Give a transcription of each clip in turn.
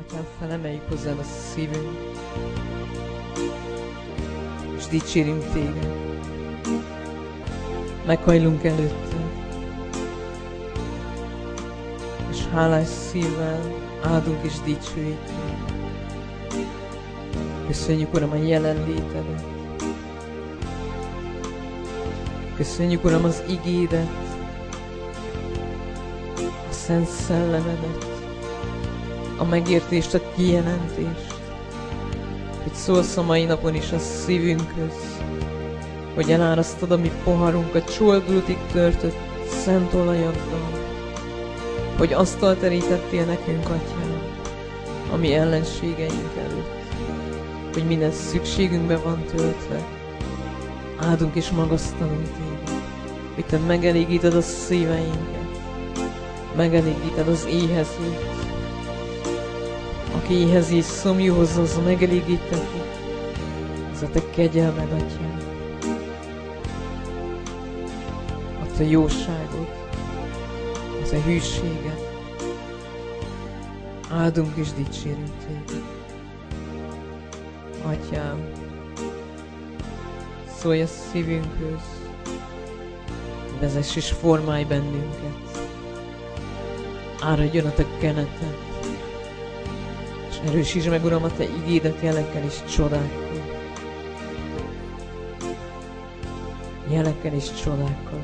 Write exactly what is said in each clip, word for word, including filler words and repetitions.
Atyám, felemeljük hozzád a szívünk, és dicsérünk téged. Meghajlunk előtted, és hálás szívvel áldunk és dicsőjük. Köszönjük, Uram, a jelenlétedet. Köszönjük, Uram, az igédet, a Szent Szellemedet, a megértést, a kijelentést, hogy szólsz a mai napon is a szívünkhöz, hogy elárasztod a mi poharunkat csoldultig törtött szent olajaddal, hogy asztalt terítettél nekünk, Atyám, a mi ellenségeink előtt, hogy minden szükségünkbe van töltve. Áldunk és magasztalunk téged, hogy te megelégíted a szíveinket, megelégíted az éhezőt, aki éhezi és szomjúhoz, az megelégíteti. Ez a te kegyelmed, Atyám, a te jóságod, a te hűséged. Áldunk és dicsérünk téged. Atyám, szólj a szívünkhöz, vezess és formálj bennünket. Áradjon a te keneted, és erősítsd meg, Uram, a te igédet jelekkel és csodákkal. Jelekkel és csodákkal.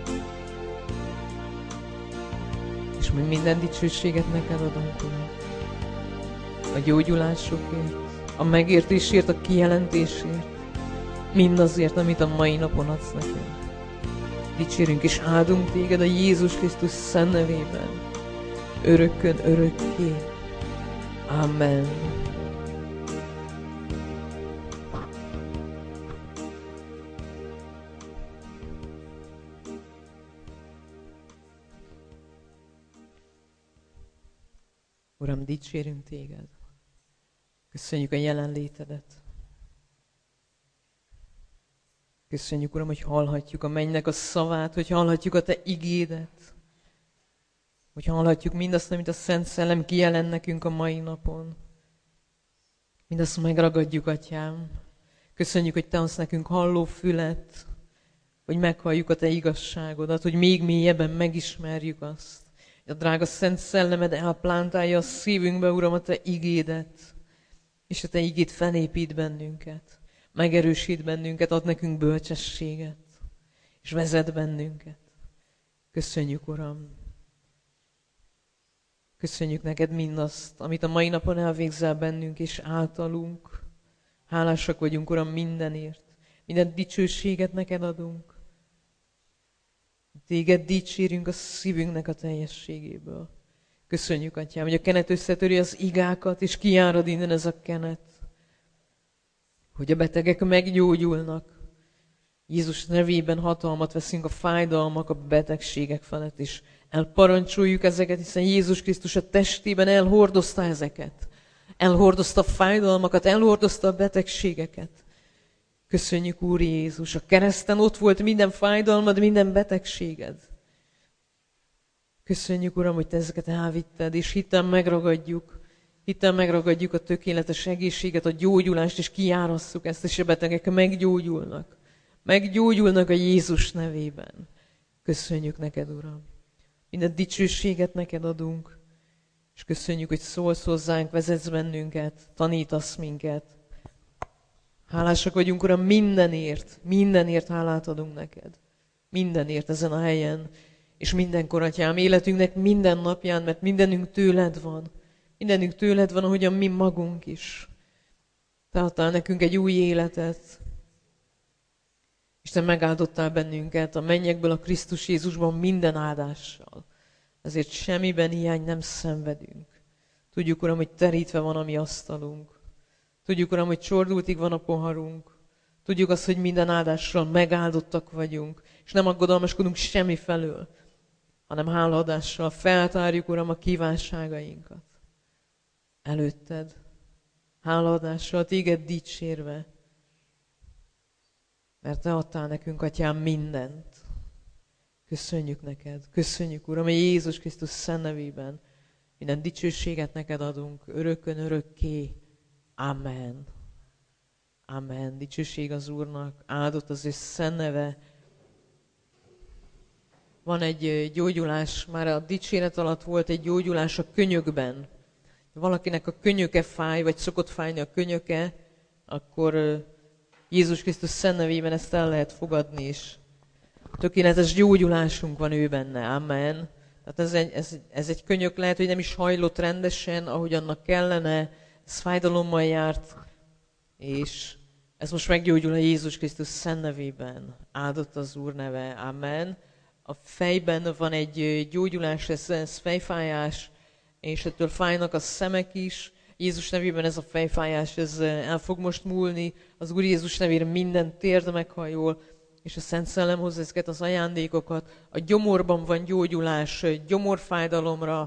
És mi minden dicsőséget neked adunk, Uram. A gyógyulásokért, a megértésért, a kijelentésért, mindazért, amit a mai napon adsz nekünk. Dicsérünk és áldunk téged a Jézus Krisztus szent nevében, örökkön örökké. Amen. Uram, dicsérünk téged. Köszönjük a jelenlétedet. Köszönjük, Uram, hogy hallhatjuk a mennynek a szavát, hogy hallhatjuk a te igédet, hogy hallhatjuk mindazt, amit a Szent Szellem kijelent nekünk a mai napon. Mindazt megragadjuk, Atyám. Köszönjük, hogy te adsz nekünk halló fület, hogy meghalljuk a te igazságodat, hogy még mélyebben megismerjük azt. A drága Szent Szellemed elplántálja a szívünkbe, Uram, a te igédet, és a te igét felépít bennünket. Megerősít bennünket, ad nekünk bölcsességet, és vezet bennünket. Köszönjük, Uram! Köszönjük neked mindazt, amit a mai napon elvégzel bennünk és általunk. Hálásak vagyunk, Uram, mindenért. Minden dicsőséget neked adunk. Téged dicsérünk a szívünknek a teljességéből. Köszönjük, Atyám, hogy a kenet összetöri az igákat, és kijárad innen ez a kenet. Hogy a betegek meggyógyulnak. Jézus nevében hatalmat veszünk a fájdalmak, a betegségek felett is. Elparancsoljuk ezeket, hiszen Jézus Krisztus a testében elhordozta ezeket. Elhordozta a fájdalmakat, elhordozta a betegségeket. Köszönjük, Úr Jézus, a kereszten ott volt minden fájdalmad, minden betegséged. Köszönjük, Uram, hogy te ezeket elvitted, és hittem megragadjuk. Hittem megragadjuk a tökéletes egészséget, a gyógyulást, és kiárasszuk ezt, és a betegek meggyógyulnak. Meggyógyulnak a Jézus nevében. Köszönjük neked, Uram. Minden dicsőséget neked adunk, és köszönjük, hogy szólsz hozzánk, vezetsz bennünket, tanítasz minket. Hálásak vagyunk, Uram, mindenért, mindenért hálát adunk neked. Mindenért ezen a helyen, és mindenkor, Atyám, életünknek minden napján, mert mindenünk tőled van. Mindenünk tőled van, ahogyan mi magunk is. Te adtál nekünk egy új életet, és te megáldottál bennünket a mennyekből a Krisztus Jézusban minden áldással. Ezért semmiben hiány nem szenvedünk. Tudjuk, Uram, hogy terítve van a mi asztalunk. Tudjuk, Uram, hogy csordultig van a poharunk. Tudjuk azt, hogy minden áldással megáldottak vagyunk, és nem aggodalmaskodunk semmi felől, hanem hálaadással feltárjuk, Uram, a kívánságainkat. Előtted, hálaadással, téged dicsérve, mert te adtál nekünk, Atyám, mindent. Köszönjük neked, köszönjük, Uram, hogy Jézus Krisztus szent nevében, minden dicsőséget neked adunk, örökön örökké. Amen. Amen. Dicsőség az Úrnak, áldott az ő szent neve. Van egy gyógyulás, már a dicséret alatt volt egy gyógyulás a könyökben. Valakinek a könyöke fáj, vagy szokott fájni a könyöke, akkor Jézus Krisztus szent nevében ezt el lehet fogadni is. Tökéletes gyógyulásunk van ő benne. Amen. Tehát ez egy, ez, ez egy könyök, lehet, hogy nem is hajlott rendesen, ahogy annak kellene, ez fájdalommal járt, és ez most meggyógyul a Jézus Krisztus szent nevében. Áldott az Úr neve. Amen. A fejben van egy gyógyulás, ez, ez fejfájás, és ettől fájnak a szemek is. Jézus nevében ez a fejfájás, ez el fog most múlni. Az Úr Jézus nevére minden térd meghajol, és a Szent Szellem hozza ezeket az ajándékokat. A gyomorban van gyógyulás, gyomorfájdalomra.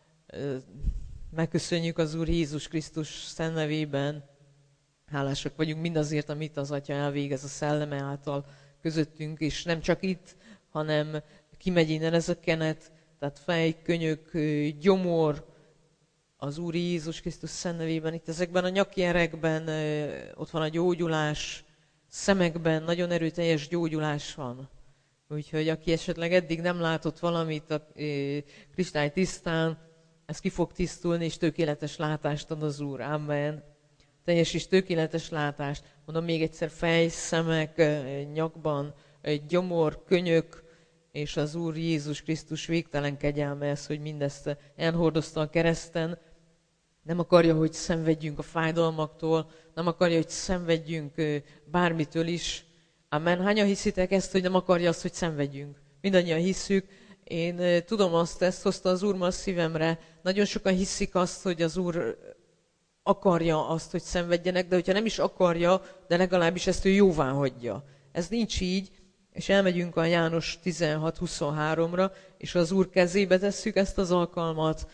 Megköszönjük az Úr Jézus Krisztus szent nevében. Hálásak vagyunk mindazért, amit az Atya elvégez a Szelleme által közöttünk, és nem csak itt, hanem kimegy innen ez a kenet, tehát fej, könyök, gyomor, az Úr Jézus Krisztus szent nevében. Itt ezekben a nyakjerekben ott van a gyógyulás, szemekben nagyon erőteljes gyógyulás van. Úgyhogy aki esetleg eddig nem látott valamit a kristály tisztán, ez ki fog tisztulni, és tökéletes látást ad az Úr. Amen. Teljes és tökéletes látást. Mondom még egyszer, fej, szemek, nyakban, gyomor, könyök, és az Úr Jézus Krisztus végtelen kegyelme ez, hogy mindezt elhordozta a kereszten. Nem akarja, hogy szenvedjünk a fájdalmaktól, nem akarja, hogy szenvedjünk bármitől is. Amen. Hányan hiszitek ezt, hogy nem akarja azt, hogy szenvedjünk? Mindannyian hisszük. Én tudom azt, ezt hozta az Úr ma a szívemre. Nagyon sokan hiszik azt, hogy az Úr akarja azt, hogy szenvedjenek, de hogyha nem is akarja, de legalábbis ezt ő jóvá hagyja. Ez nincs így, és elmegyünk a János tizenhat huszonháromra, és az Úr kezébe tesszük ezt az alkalmat,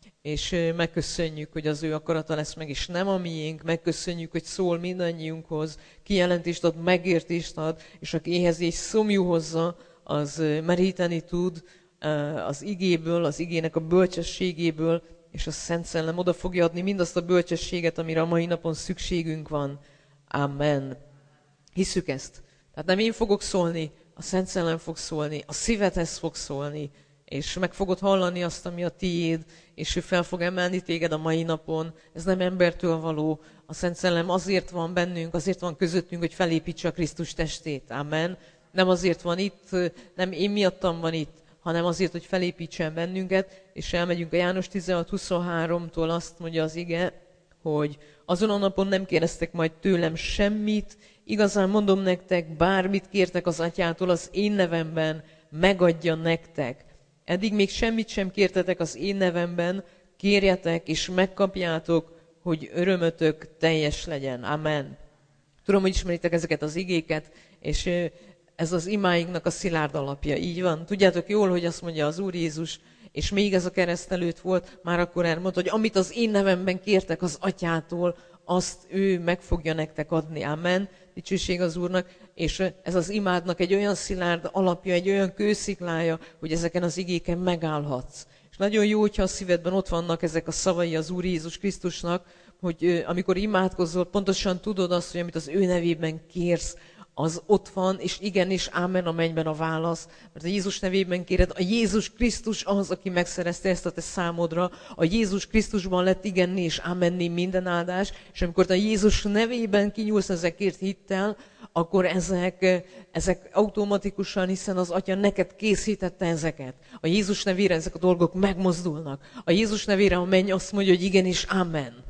és megköszönjük, hogy az ő akarata lesz meg, és nem a miénk, megköszönjük, hogy szól mindannyiunkhoz, kijelentést ad, megértést ad, és aki éhezi és szomjú hozza, az meríteni tud az igéből, az igének a bölcsességéből, és a Szent Szellem oda fogja adni mindazt a bölcsességet, amire a mai napon szükségünk van. Amen. Hisszük ezt. Tehát nem én fogok szólni, a Szent Szellem fog szólni, a szívedhez fog szólni, és meg fogod hallani azt, ami a tiéd, és ő fel fog emelni téged a mai napon. Ez nem embertől való. A Szent Szellem azért van bennünk, azért van közöttünk, hogy felépítse a Krisztus testét. Amen. Nem azért van itt, nem én miattam van itt, hanem azért, hogy felépítsen bennünket, és elmegyünk a János tizenhat huszonháromtól, azt mondja az ige, hogy azon a napon nem kérdeztek majd tőlem semmit, igazán mondom nektek, bármit kértek az Atyától az én nevemben, megadja nektek. Eddig még semmit sem kértetek az én nevemben, kérjetek és megkapjátok, hogy örömötök teljes legyen. Amen. Tudom, hogy ismeritek ezeket az igéket, és ez az imáinknak a szilárd alapja. Így van. Tudjátok jól, hogy azt mondja az Úr Jézus, és még ez a kereszt előtt volt, már akkor elmondta, hogy amit az én nevemben kértek az Atyától, azt ő meg fogja nektek adni. Amen. Dicsőség az Úrnak. És ez az imádnak egy olyan szilárd alapja, egy olyan kősziklája, hogy ezeken az igéken megállhatsz. És nagyon jó, hogyha a szívedben ott vannak ezek a szavai az Úr Jézus Krisztusnak, hogy amikor imádkozol, pontosan tudod azt, hogy amit az ő nevében kérsz, az ott van, és igen, és ámen a mennyben a válasz. Mert a Jézus nevében kéred, a Jézus Krisztus az, aki megszerezte ezt a te számodra. A Jézus Krisztusban lett igenni és ámenni minden áldás, és amikor te a Jézus nevében kinyúlsz ezekért hittel, akkor ezek, ezek automatikusan, hiszen az Atya neked készítette ezeket. A Jézus nevére ezek a dolgok megmozdulnak. A Jézus nevére a menny azt mondja, hogy igen és ámen.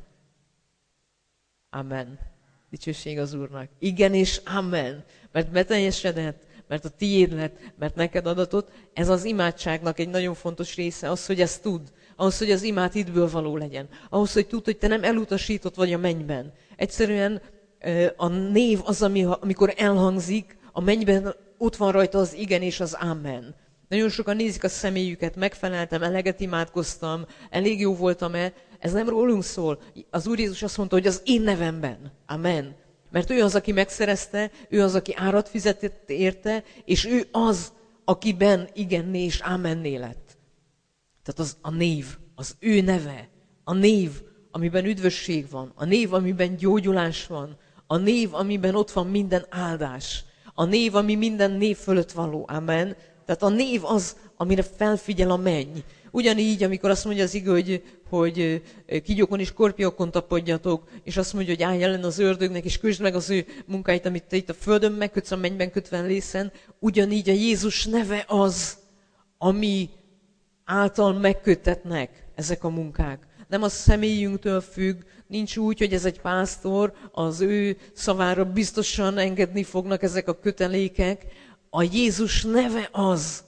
Amen. Dicsőség az Úrnak. Igen és amen. Mert beteljesedett, mert a tiéd lett, mert neked adatot. Ez az imádságnak egy nagyon fontos része, az, hogy ezt tudd. Ahhoz, hogy az imád hitből való legyen. Ahhoz, hogy tudd, hogy te nem elutasított vagy a mennyben. Egyszerűen a név az, ami, amikor elhangzik, a mennyben ott van rajta az igen és az amen. Nagyon sokan nézik a személyüket, megfeleltem, eleget imádkoztam, elég jó voltam-e. Ez nem rólunk szól. Az Úr Jézus azt mondta, hogy az én nevemben. Amen. Mert ő az, aki megszerezte, ő az, aki árat fizetett érte, és ő az, akiben igenné és ámenné lett. Tehát az a név. az ő neve, a név, amiben üdvösség van, a név, amiben gyógyulás van, a név, amiben ott van minden áldás, a név, ami minden név fölött való. Amen. Tehát a név az, amire felfigyel a menny. Ugyanígy, amikor azt mondja az ige, hogy, hogy kígyókon és skorpiókon tapadjatok, és azt mondja, hogy állj ellen az ördögnek, és kösd meg az ő munkáit, amit te itt a földön megkötsz, a mennyben kötven lészen, ugyanígy a Jézus neve az, ami által megköttetnek ezek a munkák. Nem a személyünktől függ, nincs úgy, hogy ez egy pásztor, az ő szavára biztosan engedni fognak ezek a kötelékek. A Jézus neve az,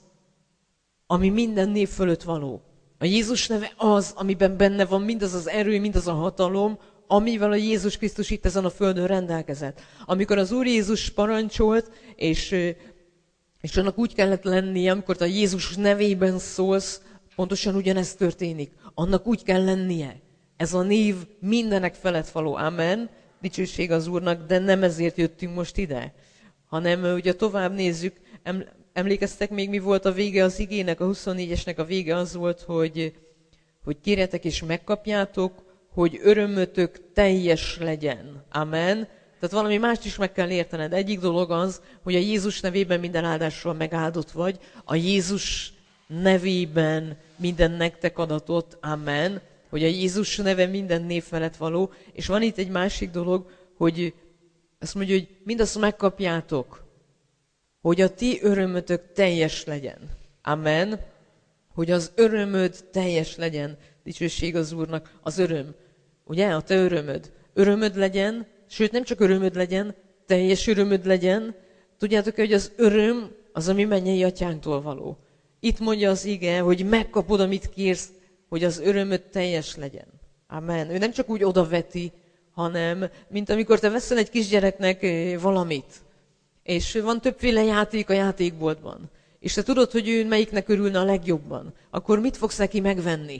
ami minden név fölött való. A Jézus neve az, amiben benne van mindaz az erő, mindaz a hatalom, amivel a Jézus Krisztus itt ezen a földön rendelkezett. Amikor az Úr Jézus parancsolt, és, és annak úgy kellett lennie, amikor a Jézus nevében szólsz, pontosan ugyanez történik. Annak úgy kell lennie. Ez a név mindenek felett való. Amen. Dicsőség az Úrnak, de nem ezért jöttünk most ide, hanem ugye tovább nézzük. Emlékeztek még, mi volt a vége az igének, a huszonnégyesnek a vége az volt, hogy, hogy kérjetek és megkapjátok, hogy örömötök teljes legyen. Amen. Tehát valami mást is meg kell értened. Egyik dolog az, hogy a Jézus nevében minden áldással megáldott vagy, a Jézus nevében minden nektek adatot. Amen. Hogy a Jézus neve minden név felett való. És van itt egy másik dolog, hogy azt mondja, hogy mindazt megkapjátok, hogy a ti örömötök teljes legyen. Amen. Hogy az örömöd teljes legyen. Dicsőség az Úrnak. Az öröm. Ugye? A te örömöd. Örömöd legyen, sőt nem csak örömöd legyen, teljes örömöd legyen. Tudjátok, hogy az öröm az, ami mennyei atyánktól való. Itt mondja az ige, hogy megkapod, amit kérsz, hogy az örömöd teljes legyen. Amen. Ő nem csak úgy odaveti, hanem mint amikor te veszel egy kisgyereknek valamit, és van többféle játék a játékboltban, és te tudod, hogy ő melyiknek örülne a legjobban, akkor mit fogsz neki megvenni?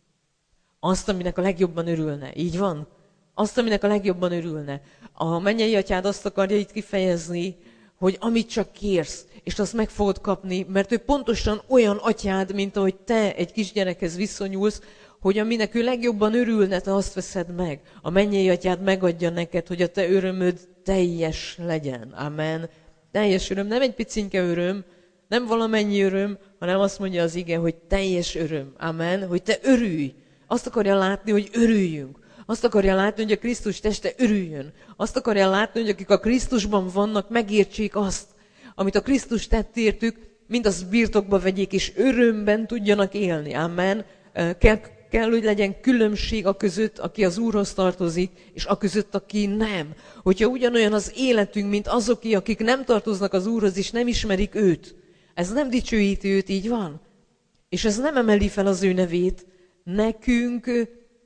Azt, aminek a legjobban örülne. Így van? Azt, aminek a legjobban örülne. A mennyei atyád azt akarja itt kifejezni, hogy amit csak kérsz, és azt meg fogod kapni, mert ő pontosan olyan atyád, mint ahogy te egy kisgyerekhez viszonyulsz, hogy aminek ő legjobban örülne, te azt veszed meg. A mennyei atyád megadja neked, hogy a te örömöd teljes legyen. Amen. Teljes öröm, nem egy picinke öröm, nem valamennyi öröm, hanem azt mondja az ige, hogy teljes öröm. Amen. Hogy te örülj. Azt akarja látni, hogy örüljünk. Azt akarja látni, hogy a Krisztus teste örüljön. Azt akarja látni, hogy akik a Krisztusban vannak, megértsék azt, amit a Krisztus tett értük, mindazt birtokba vegyék, és örömben tudjanak élni. Amen. Kell, kell, hogy legyen különbség a között, aki az Úrhoz tartozik, és a között, aki nem. Hogyha ugyanolyan az életünk, mint azoké, akik nem tartoznak az Úrhoz, és nem ismerik őt, ez nem dicsőíti őt, így van? És ez nem emeli fel az ő nevét. Nekünk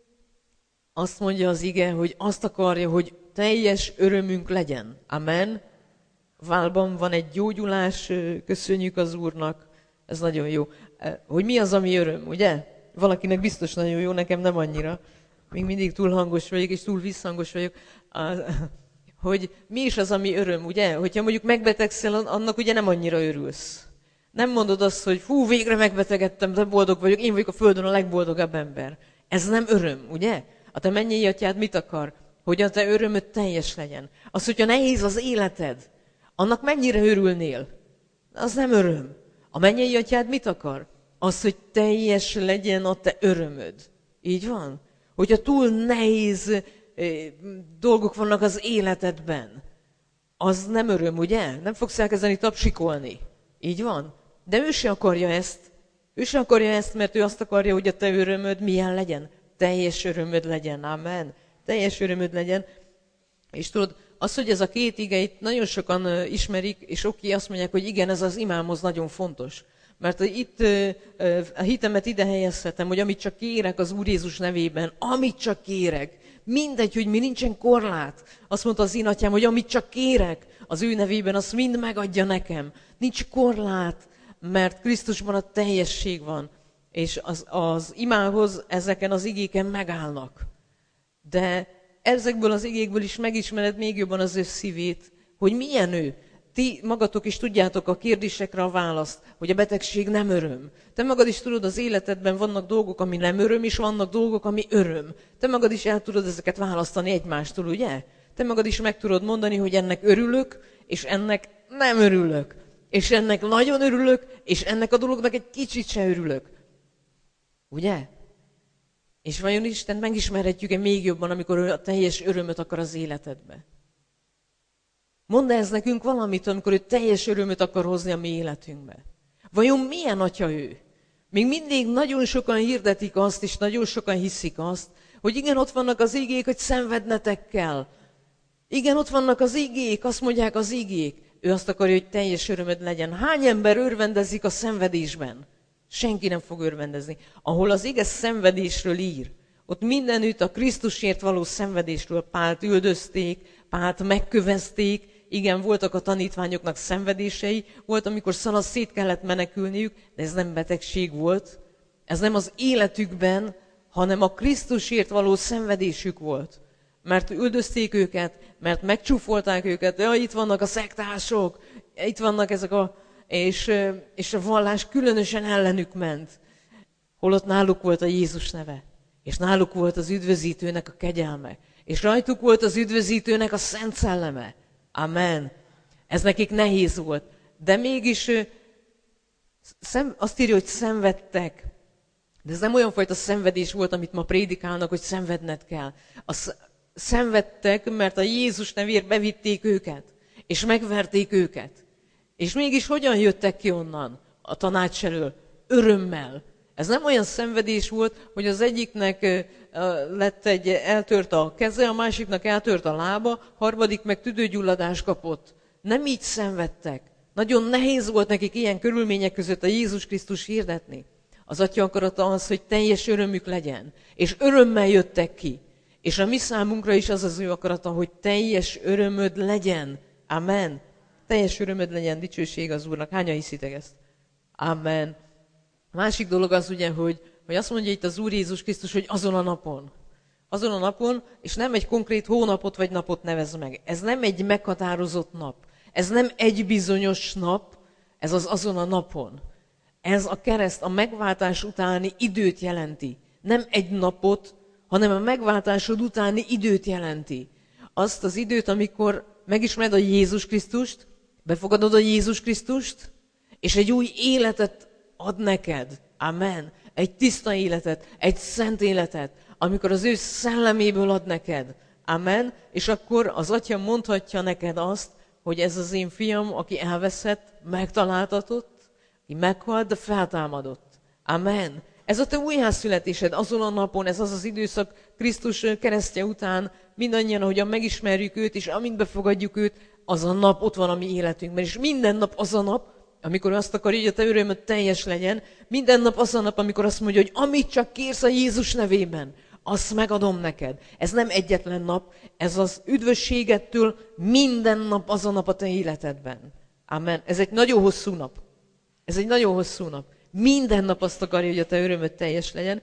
azt mondja az ige, hogy azt akarja, hogy teljes örömünk legyen. Amen. Válban van egy gyógyulás, köszönjük az Úrnak. Ez nagyon jó. Hogy mi az, ami öröm, ugye? Valakinek biztos nagyon jó, nekem nem annyira. Még mindig túl hangos vagyok, és túl visszhangos vagyok. Hogy mi is az, ami öröm, ugye? Hogyha mondjuk megbetegszel, annak ugye nem annyira örülsz. Nem mondod azt, hogy fú, végre megbetegedtem, de boldog vagyok, én vagyok a földön a legboldogabb ember. Ez nem öröm, ugye? A te mennyei atyád mit akar? Hogy a te örömöd teljes legyen. Az, hogyha nehéz az életed, annak mennyire örülnél? Az nem öröm. A mennyei atyád mit akar? Az, hogy teljes legyen a te örömöd. Így van? Hogyha túl nehéz eh, dolgok vannak az életedben, az nem öröm, ugye? Nem fogsz elkezdeni tapsikolni. Így van? De ő se akarja ezt. Ő se akarja ezt, mert ő azt akarja, hogy a te örömöd milyen legyen. Teljes örömöd legyen. Amen. Teljes örömöd legyen. És tudod, az, hogy ez a két ige itt nagyon sokan ismerik, és oké, azt mondják, hogy igen, ez az imámhoz nagyon fontos. Mert itt a hitemet ide helyezhetem, hogy amit csak kérek az Úr Jézus nevében, amit csak kérek, mindegy, hogy mi nincsen korlát. Azt mondta az én atyám, hogy amit csak kérek az ő nevében, azt mind megadja nekem. Nincs korlát, mert Krisztusban a teljesség van. És az, az imához ezeken az igéken megállnak. De ezekből az igékből is megismered még jobban az ő szívét, hogy milyen ő. Ti magatok is tudjátok a kérdésekre a választ, hogy a betegség nem öröm. Te magad is tudod, az életedben vannak dolgok, ami nem öröm, és vannak dolgok, ami öröm. Te magad is el tudod ezeket választani egymástól, ugye? Te magad is meg tudod mondani, hogy ennek örülök, és ennek nem örülök. És ennek nagyon örülök, és ennek a dolognak egy kicsit se örülök. Ugye? És vajon Isten megismerhetjük-e még jobban, amikor ő a teljes örömöt akar az életedbe? Mondd ez nekünk valamit, amikor ő teljes örömöt akar hozni a mi életünkbe. Vajon milyen atya ő? Még mindig nagyon sokan hirdetik azt, és nagyon sokan hiszik azt, hogy igen, ott vannak az igék, hogy szenvednetek kell. Igen, ott vannak az igék, azt mondják az igék. Ő azt akarja, hogy teljes örömöd legyen. Hány ember örvendezik a szenvedésben? Senki nem fog örvendezni. Ahol az ige szenvedésről ír, ott mindenütt a Krisztusért való szenvedésről Pált üldözték, Pált megkövezték, igen, voltak a tanítványoknak szenvedései, volt, amikor szalasz szét kellett menekülniük, de ez nem betegség volt. Ez nem az életükben, hanem a Krisztusért való szenvedésük volt. Mert üldözték őket, mert megcsúfolták őket, ja, itt vannak a szektások, itt vannak ezek a... És, és a vallás különösen ellenük ment. Holott náluk volt a Jézus neve, és náluk volt az üdvözítőnek a kegyelme, és rajtuk volt az üdvözítőnek a Szent Szelleme. Amen. Ez nekik nehéz volt. De mégis szem, azt írja, hogy szenvedtek. De ez nem olyan fajta szenvedés volt, amit ma prédikálnak, hogy szenvedned kell. A szenvedtek, mert a Jézus nevéért bevitték őket, és megverték őket. És mégis hogyan jöttek ki onnan a tanács elől? Örömmel. Ez nem olyan szenvedés volt, hogy az egyiknek lett egy, eltört a keze, a másiknak eltört a lába, harmadik meg tüdőgyulladást kapott. Nem így szenvedtek. Nagyon nehéz volt nekik ilyen körülmények között a Jézus Krisztus hirdetni. Az Atya akarata az, hogy teljes örömük legyen. És örömmel jöttek ki. És a mi számunkra is az az ő akarata, hogy teljes örömöd legyen. Amen. Teljes örömöd legyen, dicsőség az Úrnak. Hányan hiszitek ezt? Amen. A másik dolog az ugye, hogy, hogy azt mondja itt az Úr Jézus Krisztus, hogy azon a napon. Azon a napon, és nem egy konkrét hónapot vagy napot nevez meg. Ez nem egy meghatározott nap. Ez nem egy bizonyos nap, ez az azon a napon. Ez a kereszt a megváltás utáni időt jelenti. Nem egy napot, hanem a megváltásod utáni időt jelenti. Azt az időt, amikor megismered a Jézus Krisztust, befogadod a Jézus Krisztust, és egy új életet ad neked. Amen. Egy tiszta életet, egy szent életet, amikor az ő szelleméből ad neked. Amen. És akkor az Atya mondhatja neked azt, hogy ez az én fiam, aki elveszett, megtaláltatott, aki meghalt, de feltámadott. Amen. Ez a te újjászületésed azon a napon, ez az az időszak Krisztus keresztje után, mindannyian, ahogyan megismerjük őt, és amint befogadjuk őt, az a nap ott van a mi életünkben. És minden nap az a nap, amikor azt akarja, hogy a te örömöd teljes legyen, minden nap az a nap, amikor azt mondja, hogy amit csak kérsz a Jézus nevében, azt megadom neked. Ez nem egyetlen nap, ez az üdvösségettől minden nap az a nap a te életedben. Amen. Ez egy nagyon hosszú nap. Ez egy nagyon hosszú nap. Minden nap azt akarja, hogy a te örömöd teljes legyen.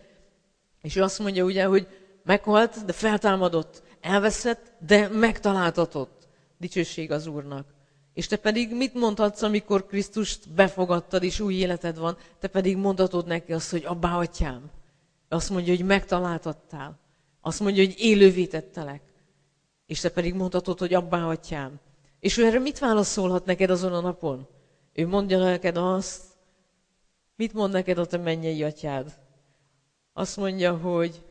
És ő azt mondja ugye, hogy meghalt, de feltámadott. Elveszett, de megtaláltatott. Dicsőség az Úrnak. És te pedig mit mondhatsz, amikor Krisztust befogadtad, és új életed van? Te pedig mondhatod neki azt, hogy abbá, atyám. Azt mondja, hogy megtaláltattál. Azt mondja, hogy élővé tettelek. És te pedig mondhatod, hogy abbá, atyám. És ő erre mit válaszolhat neked azon a napon? Ő mondja neked azt, mit mond neked a te mennyei atyád? Azt mondja, hogy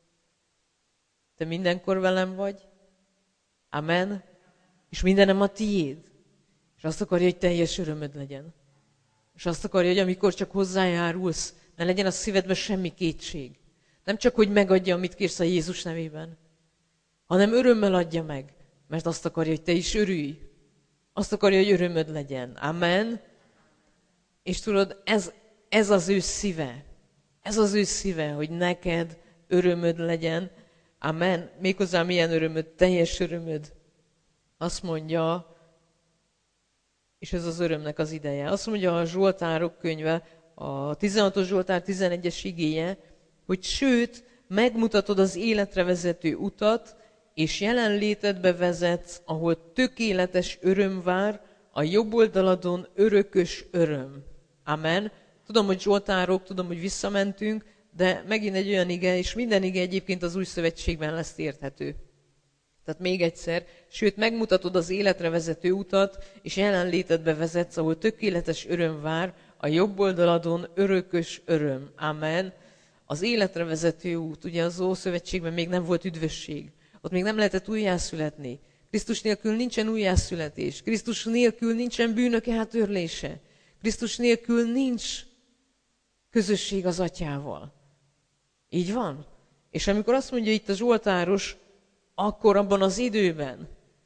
te mindenkor velem vagy. Amen. És mindenem a tiéd. És azt akarja, hogy teljes örömöd legyen. És azt akarja, hogy amikor csak hozzájárulsz, ne legyen a szívedben semmi kétség. Nem csak, hogy megadja, amit kérsz a Jézus nevében, hanem örömmel adja meg, mert azt akarja, hogy te is örülj. Azt akarja, hogy örömöd legyen. Amen. És tudod, ez, ez az ő szíve. Ez az ő szíve, hogy neked örömöd legyen. Amen. Méghozzá milyen örömöd, teljes örömöd. Azt mondja, és ez az örömnek az ideje. Azt mondja a Zsoltárok könyve, a tizenhatos Zsoltár tizenegyes igéje, hogy sőt, megmutatod az életre vezető utat, és jelenlétedbe vezetsz, ahol tökéletes öröm vár, a jobb oldaladon örökös öröm. Amen. Tudom, hogy zsoltárok, tudom, hogy visszamentünk, de megint egy olyan ige, és minden ige egyébként az új szövetségben lesz érthető. Tehát még egyszer, sőt megmutatod az életre vezető utat, és jelenlétedbe vezetsz, ahol tökéletes öröm vár, a jobb oldaladon örökös öröm. Amen. Az életre vezető út, ugye az Ószövetségben még nem volt üdvösség. Ott még nem lehetett újjászületni. Krisztus nélkül nincsen újjászületés. Krisztus nélkül nincsen bűnök eltörlése. Krisztus nélkül nincs közösség az Atyával. Így van? És amikor azt mondja itt a zsoltáros, akkor abban az időben,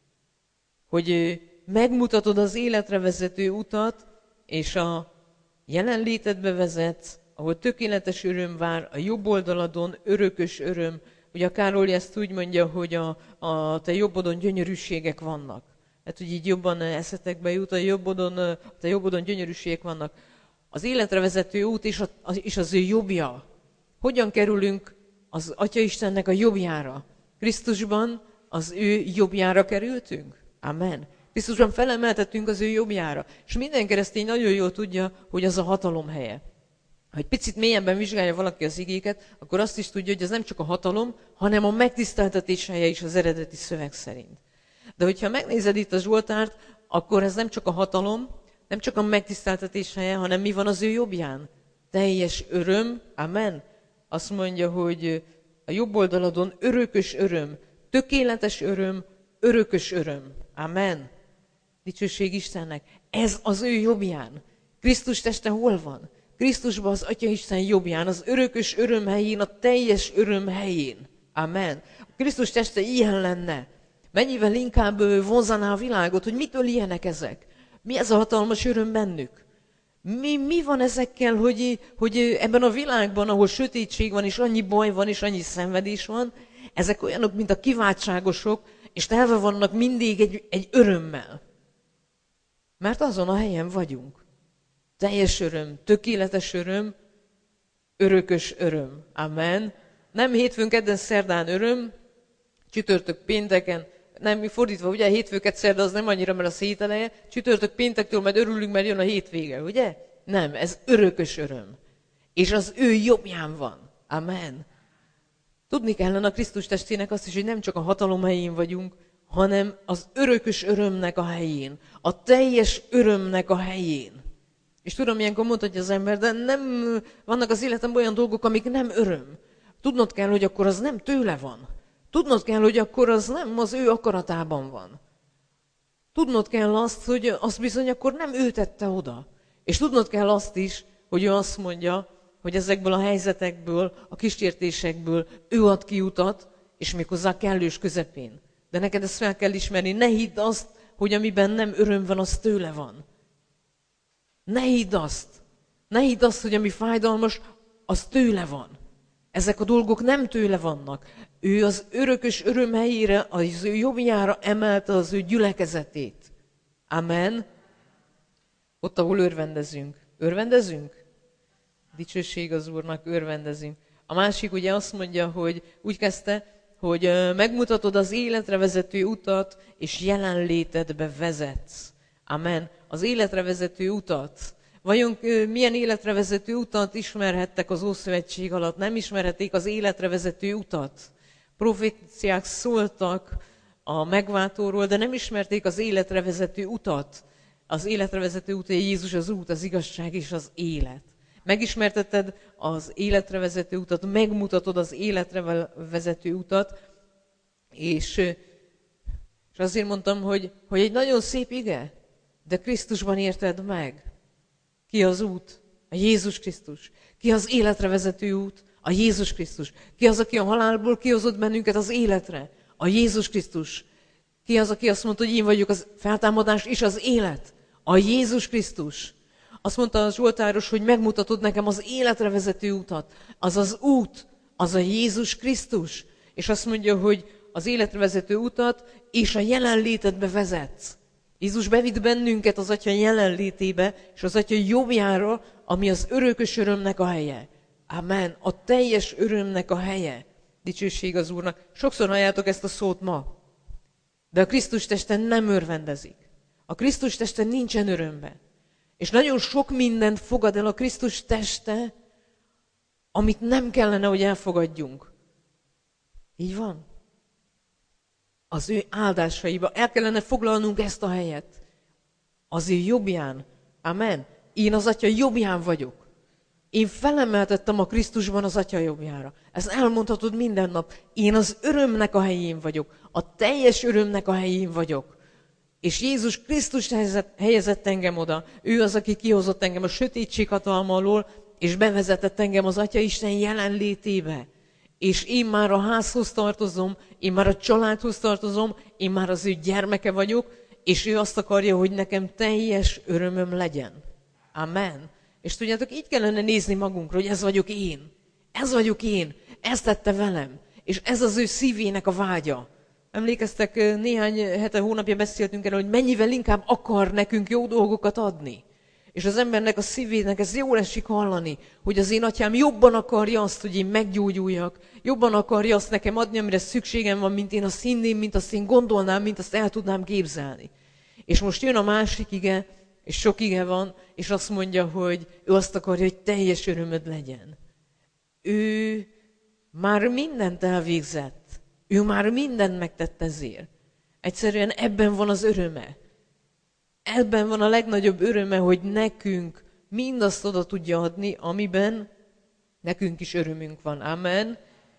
hogy megmutatod az életre vezető utat, és a jelenlétedbe vezetsz, ahol tökéletes öröm vár, a jobb oldaladon örökös öröm. Ugye a Károly ezt úgy mondja, hogy a, a te jobbodon gyönyörűségek vannak. Hát, hogy így jobban eszetekbe jut, a jobbodon, a te jobbodon gyönyörűségek vannak. Az életre vezető út és, a, az, és az ő jobbja. Hogyan kerülünk az Atya Istennek a jobbjára? Krisztusban az ő jobbjára kerültünk? Amen. Krisztusban felemeltettünk az ő jobbjára. És minden keresztény nagyon jól tudja, hogy az a hatalom helye. Ha egy picit mélyebben vizsgálja valaki az igéket, akkor azt is tudja, hogy ez nem csak a hatalom, hanem a megtiszteltetés helye is az eredeti szöveg szerint. De hogyha megnézed itt a Zsoltárt, akkor ez nem csak a hatalom, nem csak a megtiszteltetés helye, hanem mi van az ő jobbján? Teljes öröm, amen. Azt mondja, hogy a jobb oldaladon örökös öröm, tökéletes öröm, örökös öröm. Amen. Dicsőség Istennek. Ez az ő jobbján. Krisztus teste hol van? Krisztusban az Atya Isten jobbján, az örökös öröm helyén, a teljes öröm helyén. Amen. A Krisztus teste ilyen lenne. Mennyivel inkább vonzaná a világot, hogy mitől ilyenek ezek? Mi ez a hatalmas öröm bennük? Mi, mi van ezekkel, hogy, hogy ebben a világban, ahol sötétség van, és annyi baj van, és annyi szenvedés van, ezek olyanok, mint a kiváltságosok, és telve vannak mindig egy, egy örömmel. Mert azon a helyen vagyunk. Teljes öröm, tökéletes öröm, örökös öröm. Amen. Nem hétfőn, kedden, szerdán öröm, csütörtök, pénteken, nem fordítva, ugye hétfőket, szerda az nem annyira, mert az hételeje, csütörtök, péntektől majd örülünk, mert jön a hétvége, ugye? Nem, ez örökös öröm. És az ő jobbján van. Amen. Tudni kellene a Krisztus testének azt is, hogy nem csak a hatalom helyén vagyunk, hanem az örökös örömnek a helyén, a teljes örömnek a helyén. És tudom, ilyenkor mondhatja az ember, de nem vannak az életemben olyan dolgok, amik nem öröm. Tudnod kell, hogy akkor az nem tőle van. Tudnod kell, hogy akkor az nem az ő akaratában van. Tudnod kell azt, hogy az bizony akkor nem ő tette oda. És tudnod kell azt is, hogy ő azt mondja, hogy ezekből a helyzetekből, a kísértésekből ő ad ki utat, és méghozzá kellős közepén. De neked ezt fel kell ismerni. Ne hidd azt, hogy amiben nem öröm van, az tőle van. Ne hidd azt. Ne hidd azt, hogy ami fájdalmas, az tőle van. Ezek a dolgok nem tőle vannak. Ő az örökös öröm helyére, az ő jobbjára emelte az ő gyülekezetét. Amen. Ott, ahol örvendezünk. Örvendezünk? Dicsőség az Úrnak, örvendezünk. A másik ugye azt mondja, hogy úgy kezdte, hogy megmutatod az életre vezető utat, és jelenlétedbe vezetsz. Amen. Az életre vezető utat. Vajon milyen életre vezető utat ismerhettek az Ószövetség alatt? Nem ismerhették az életre vezető utat. Proféciák szóltak a megváltóról, de nem ismerték az életre vezető utat. Az életre vezető út, hogy Jézus az út, az igazság és az élet. Megismerteted az életre vezető utat, megmutatod az életre vezető utat, és, és azért mondtam, hogy, hogy egy nagyon szép ige, de Krisztusban érted meg. Ki az út? A Jézus Krisztus. Ki az életre vezető út? A Jézus Krisztus. Ki az, aki a halálból kihozott bennünket az életre? A Jézus Krisztus. Ki az, aki azt mondta, hogy én vagyok az feltámadás és az élet? A Jézus Krisztus. Azt mondta a Zsoltáros, hogy megmutatod nekem az életre vezető utat. Az az út, az a Jézus Krisztus. És azt mondja, hogy az életre vezető utat és a jelenlétedbe vezetsz. Jézus bevitt bennünket az Atya jelenlétébe, és az Atya jobbjára, ami az örökös örömnek a helye. Amen. A teljes örömnek a helye. Dicsőség az Úrnak. Sokszor halljátok ezt a szót ma. De a Krisztus testen nem örvendezik. A A Krisztus teste nincsen örömben. És nagyon sok mindent fogad el a Krisztus teste, amit nem kellene, hogy elfogadjunk. Így van. Az ő áldásaiba. El kellene foglalnunk ezt a helyet. Az ő jobbján. Amen. Én az Atya jobbján vagyok. Én felemeltettem a Krisztusban az Atya jobbjára. Ezt elmondhatod minden nap. Én az örömnek a helyén vagyok. A teljes örömnek a helyén vagyok. És Jézus Krisztus helyezett, helyezett engem oda. Ő az, aki kihozott engem a sötétség hatalma alól, és bevezetett engem az Atya Isten jelenlétébe. És én már a házhoz tartozom, én már a családhoz tartozom, én már az ő gyermeke vagyok, és ő azt akarja, hogy nekem teljes örömöm legyen. Amen. És tudjátok, így kellene nézni magunkra, hogy ez vagyok én. Ez vagyok én. Ezt tette velem. És ez az ő szívének a vágya. Emlékeztek, néhány hete, hónapja beszéltünk erről, hogy mennyivel inkább akar nekünk jó dolgokat adni. És az embernek a szívének ez jól esik hallani, hogy az én atyám jobban akarja azt, hogy én meggyógyuljak, jobban akarja azt nekem adni, amire szükségem van, mint én azt hinném, mint azt én gondolnám, mint azt el tudnám képzelni. És most jön a másik ige, és sok ige van, és azt mondja, hogy ő azt akarja, hogy teljes örömöd legyen. Ő már mindent elvégzett. Ő már mindent megtett ezért. Egyszerűen ebben van az öröme. Ebben van a legnagyobb öröme, hogy nekünk mindazt oda tudja adni, amiben nekünk is örömünk van. Amen.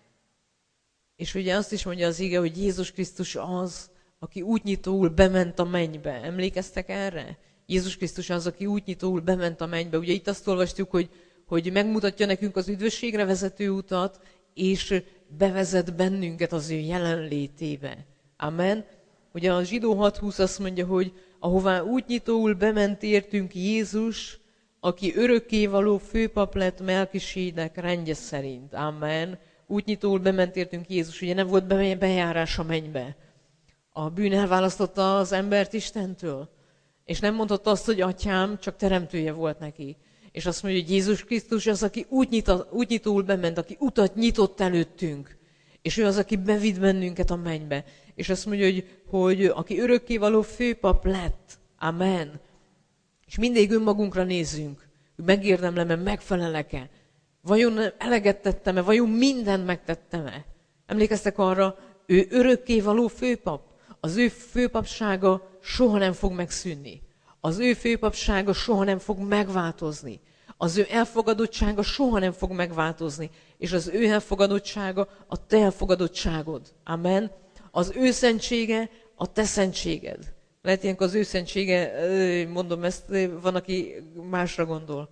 És ugye azt is mondja az ige, hogy Jézus Krisztus az, aki útnyitóul bement a mennybe. Emlékeztek erre? Jézus Krisztus az, aki útnyitóul bement a mennybe. Ugye itt azt olvastuk, hogy, hogy megmutatja nekünk az üdvösségre vezető utat, és bevezet bennünket az ő jelenlétébe. Amen. Ugye a Zsidó hat húsz azt mondja, hogy ahová útnyitóul bement értünk Jézus, aki örökkévaló főpap lett Melkisédek rendje szerint. Amen. Útnyitóul bement értünk Jézus, ugye nem volt bejárás a mennybe. A bűn elválasztotta az embert Istentől. És nem mondhatta azt, hogy atyám, csak teremtője volt neki. És azt mondja, hogy Jézus Krisztus az, aki útnyitóul bement, aki utat nyitott előttünk. És ő az, aki bevitt bennünket a mennybe. És azt mondja, hogy, hogy aki örökkévaló főpap lett. Amen. És mindig önmagunkra nézzünk, hogy megérdemlem-e, megfelelek-e. Vajon eleget tettem-e, vajon mindent megtettem-e. Emlékeztek arra, ő örökkévaló főpap. Az ő főpapsága soha nem fog megszűnni. Az ő főpapsága soha nem fog megváltozni. Az ő elfogadottsága soha nem fog megváltozni. És az ő elfogadottsága a te elfogadottságod. Amen. Az ő szentsége a te szentséged. Lehet ilyenkor az ő szentsége, mondom ezt, van, aki másra gondol.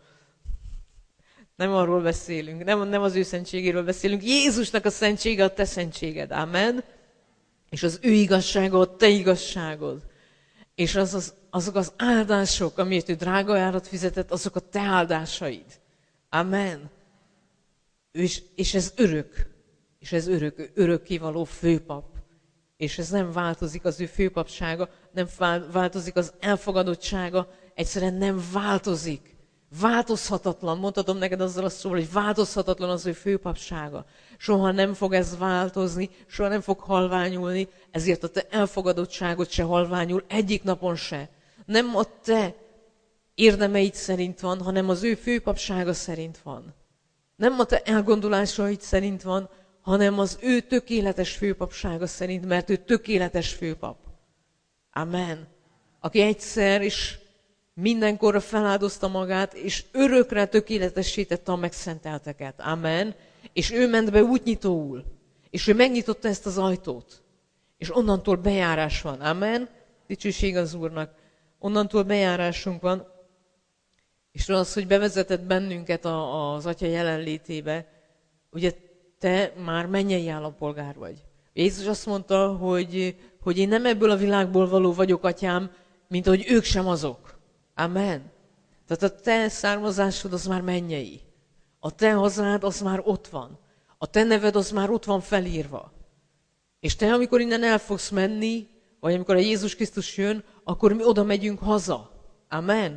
Nem arról beszélünk, nem, nem az ő szentségéről beszélünk. Jézusnak a szentsége a te szentséged. Amen. És az ő igazsága a te igazságod. És az, az, azok az áldások, amiért ő drága árat fizetett, azok a te áldásaid. Amen. És, és ez örök. És ez örök, örökkévaló főpap. És ez nem változik az ő főpapsága, nem változik az elfogadottsága, egyszerűen nem változik. Változhatatlan, mondhatom neked azzal a szóval, hogy változhatatlan az ő főpapsága. Soha nem fog ez változni, soha nem fog halványulni, ezért a te elfogadottságod se halványul, egyik napon se. Nem a te érdemeid szerint van, hanem az ő főpapsága szerint van. Nem a te elgondolásaid szerint van, hanem az ő tökéletes főpapsága szerint, mert ő tökéletes főpap. Amen. Aki egyszer is mindenkorra feláldozta magát, és örökre tökéletesítette a megszentelteket. Amen. És ő ment be útnyitóul. És ő megnyitotta ezt az ajtót. És onnantól bejárás van. Amen. Dicsőség az Úrnak. Onnantól bejárásunk van. És az, hogy bevezetett bennünket az Atya jelenlétébe, ugye te már mennyei állampolgár vagy. Jézus azt mondta, hogy, hogy én nem ebből a világból való vagyok, Atyám, mint ahogy ők sem azok. Amen. Tehát a te származásod az már mennyei. A te hazád az már ott van. A te neved az már ott van felírva. És te, amikor innen el fogsz menni, vagy amikor a Jézus Krisztus jön, akkor mi oda megyünk haza. Amen.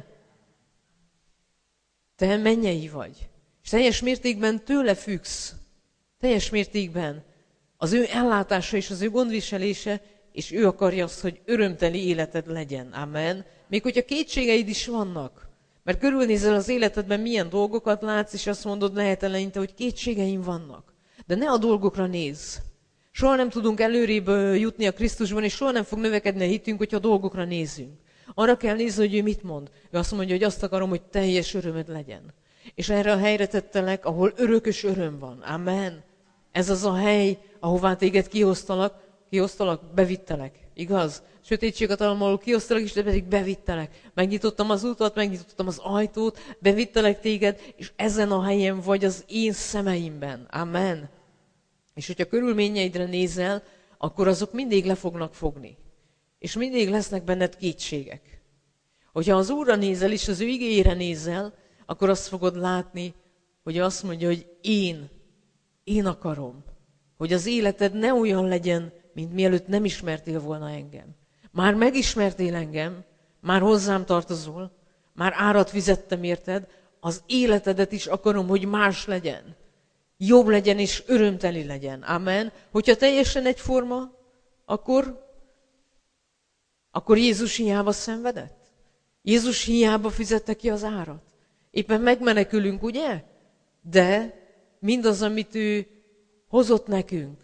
Te mennyei vagy. És teljes mértékben tőle függsz. Teljes mértékben. Az ő ellátása és az ő gondviselése, és ő akarja azt, hogy örömteli életed legyen. Amen. Még hogyha kétségeid is vannak, mert körülnézel az életedben, milyen dolgokat látsz, és azt mondod, lehet eleinte, hogy kétségeim vannak. De ne a dolgokra nézz. Soha nem tudunk előrébb jutni a Krisztusban, és soha nem fog növekedni a hitünk, hogyha a dolgokra nézzünk. Arra kell nézni, hogy ő mit mond. Ő azt mondja, hogy azt akarom, hogy teljes örömöd legyen. És erre a helyre tettelek, ahol örökös öröm van. Amen. Ez az a hely, ahová téged kihoztalak, kihoztalak, bevittelek. Igaz? Sötétséghatalom kihoztalak, és te pedig bevittelek. Megnyitottam az utat, megnyitottam az ajtót, bevittelek téged, és ezen a helyen vagy az én szemeimben. Amen. És hogyha körülményeidre nézel, akkor azok mindig le fognak fogni. És mindig lesznek benned kétségek. Hogyha az Úrra nézel, és az ő igéjére nézel, akkor azt fogod látni, hogy azt mondja, hogy én, én akarom, hogy az életed ne olyan legyen, mint mielőtt nem ismertél volna engem. Már megismertél engem, már hozzám tartozol, már árat fizettem érted, az életedet is akarom, hogy más legyen. Jobb legyen és örömteli legyen. Amen. Hogyha teljesen egyforma, akkor, akkor Jézus hiába szenvedett. Jézus hiába fizette ki az árat. Éppen megmenekülünk, ugye? De mindaz, amit ő hozott nekünk,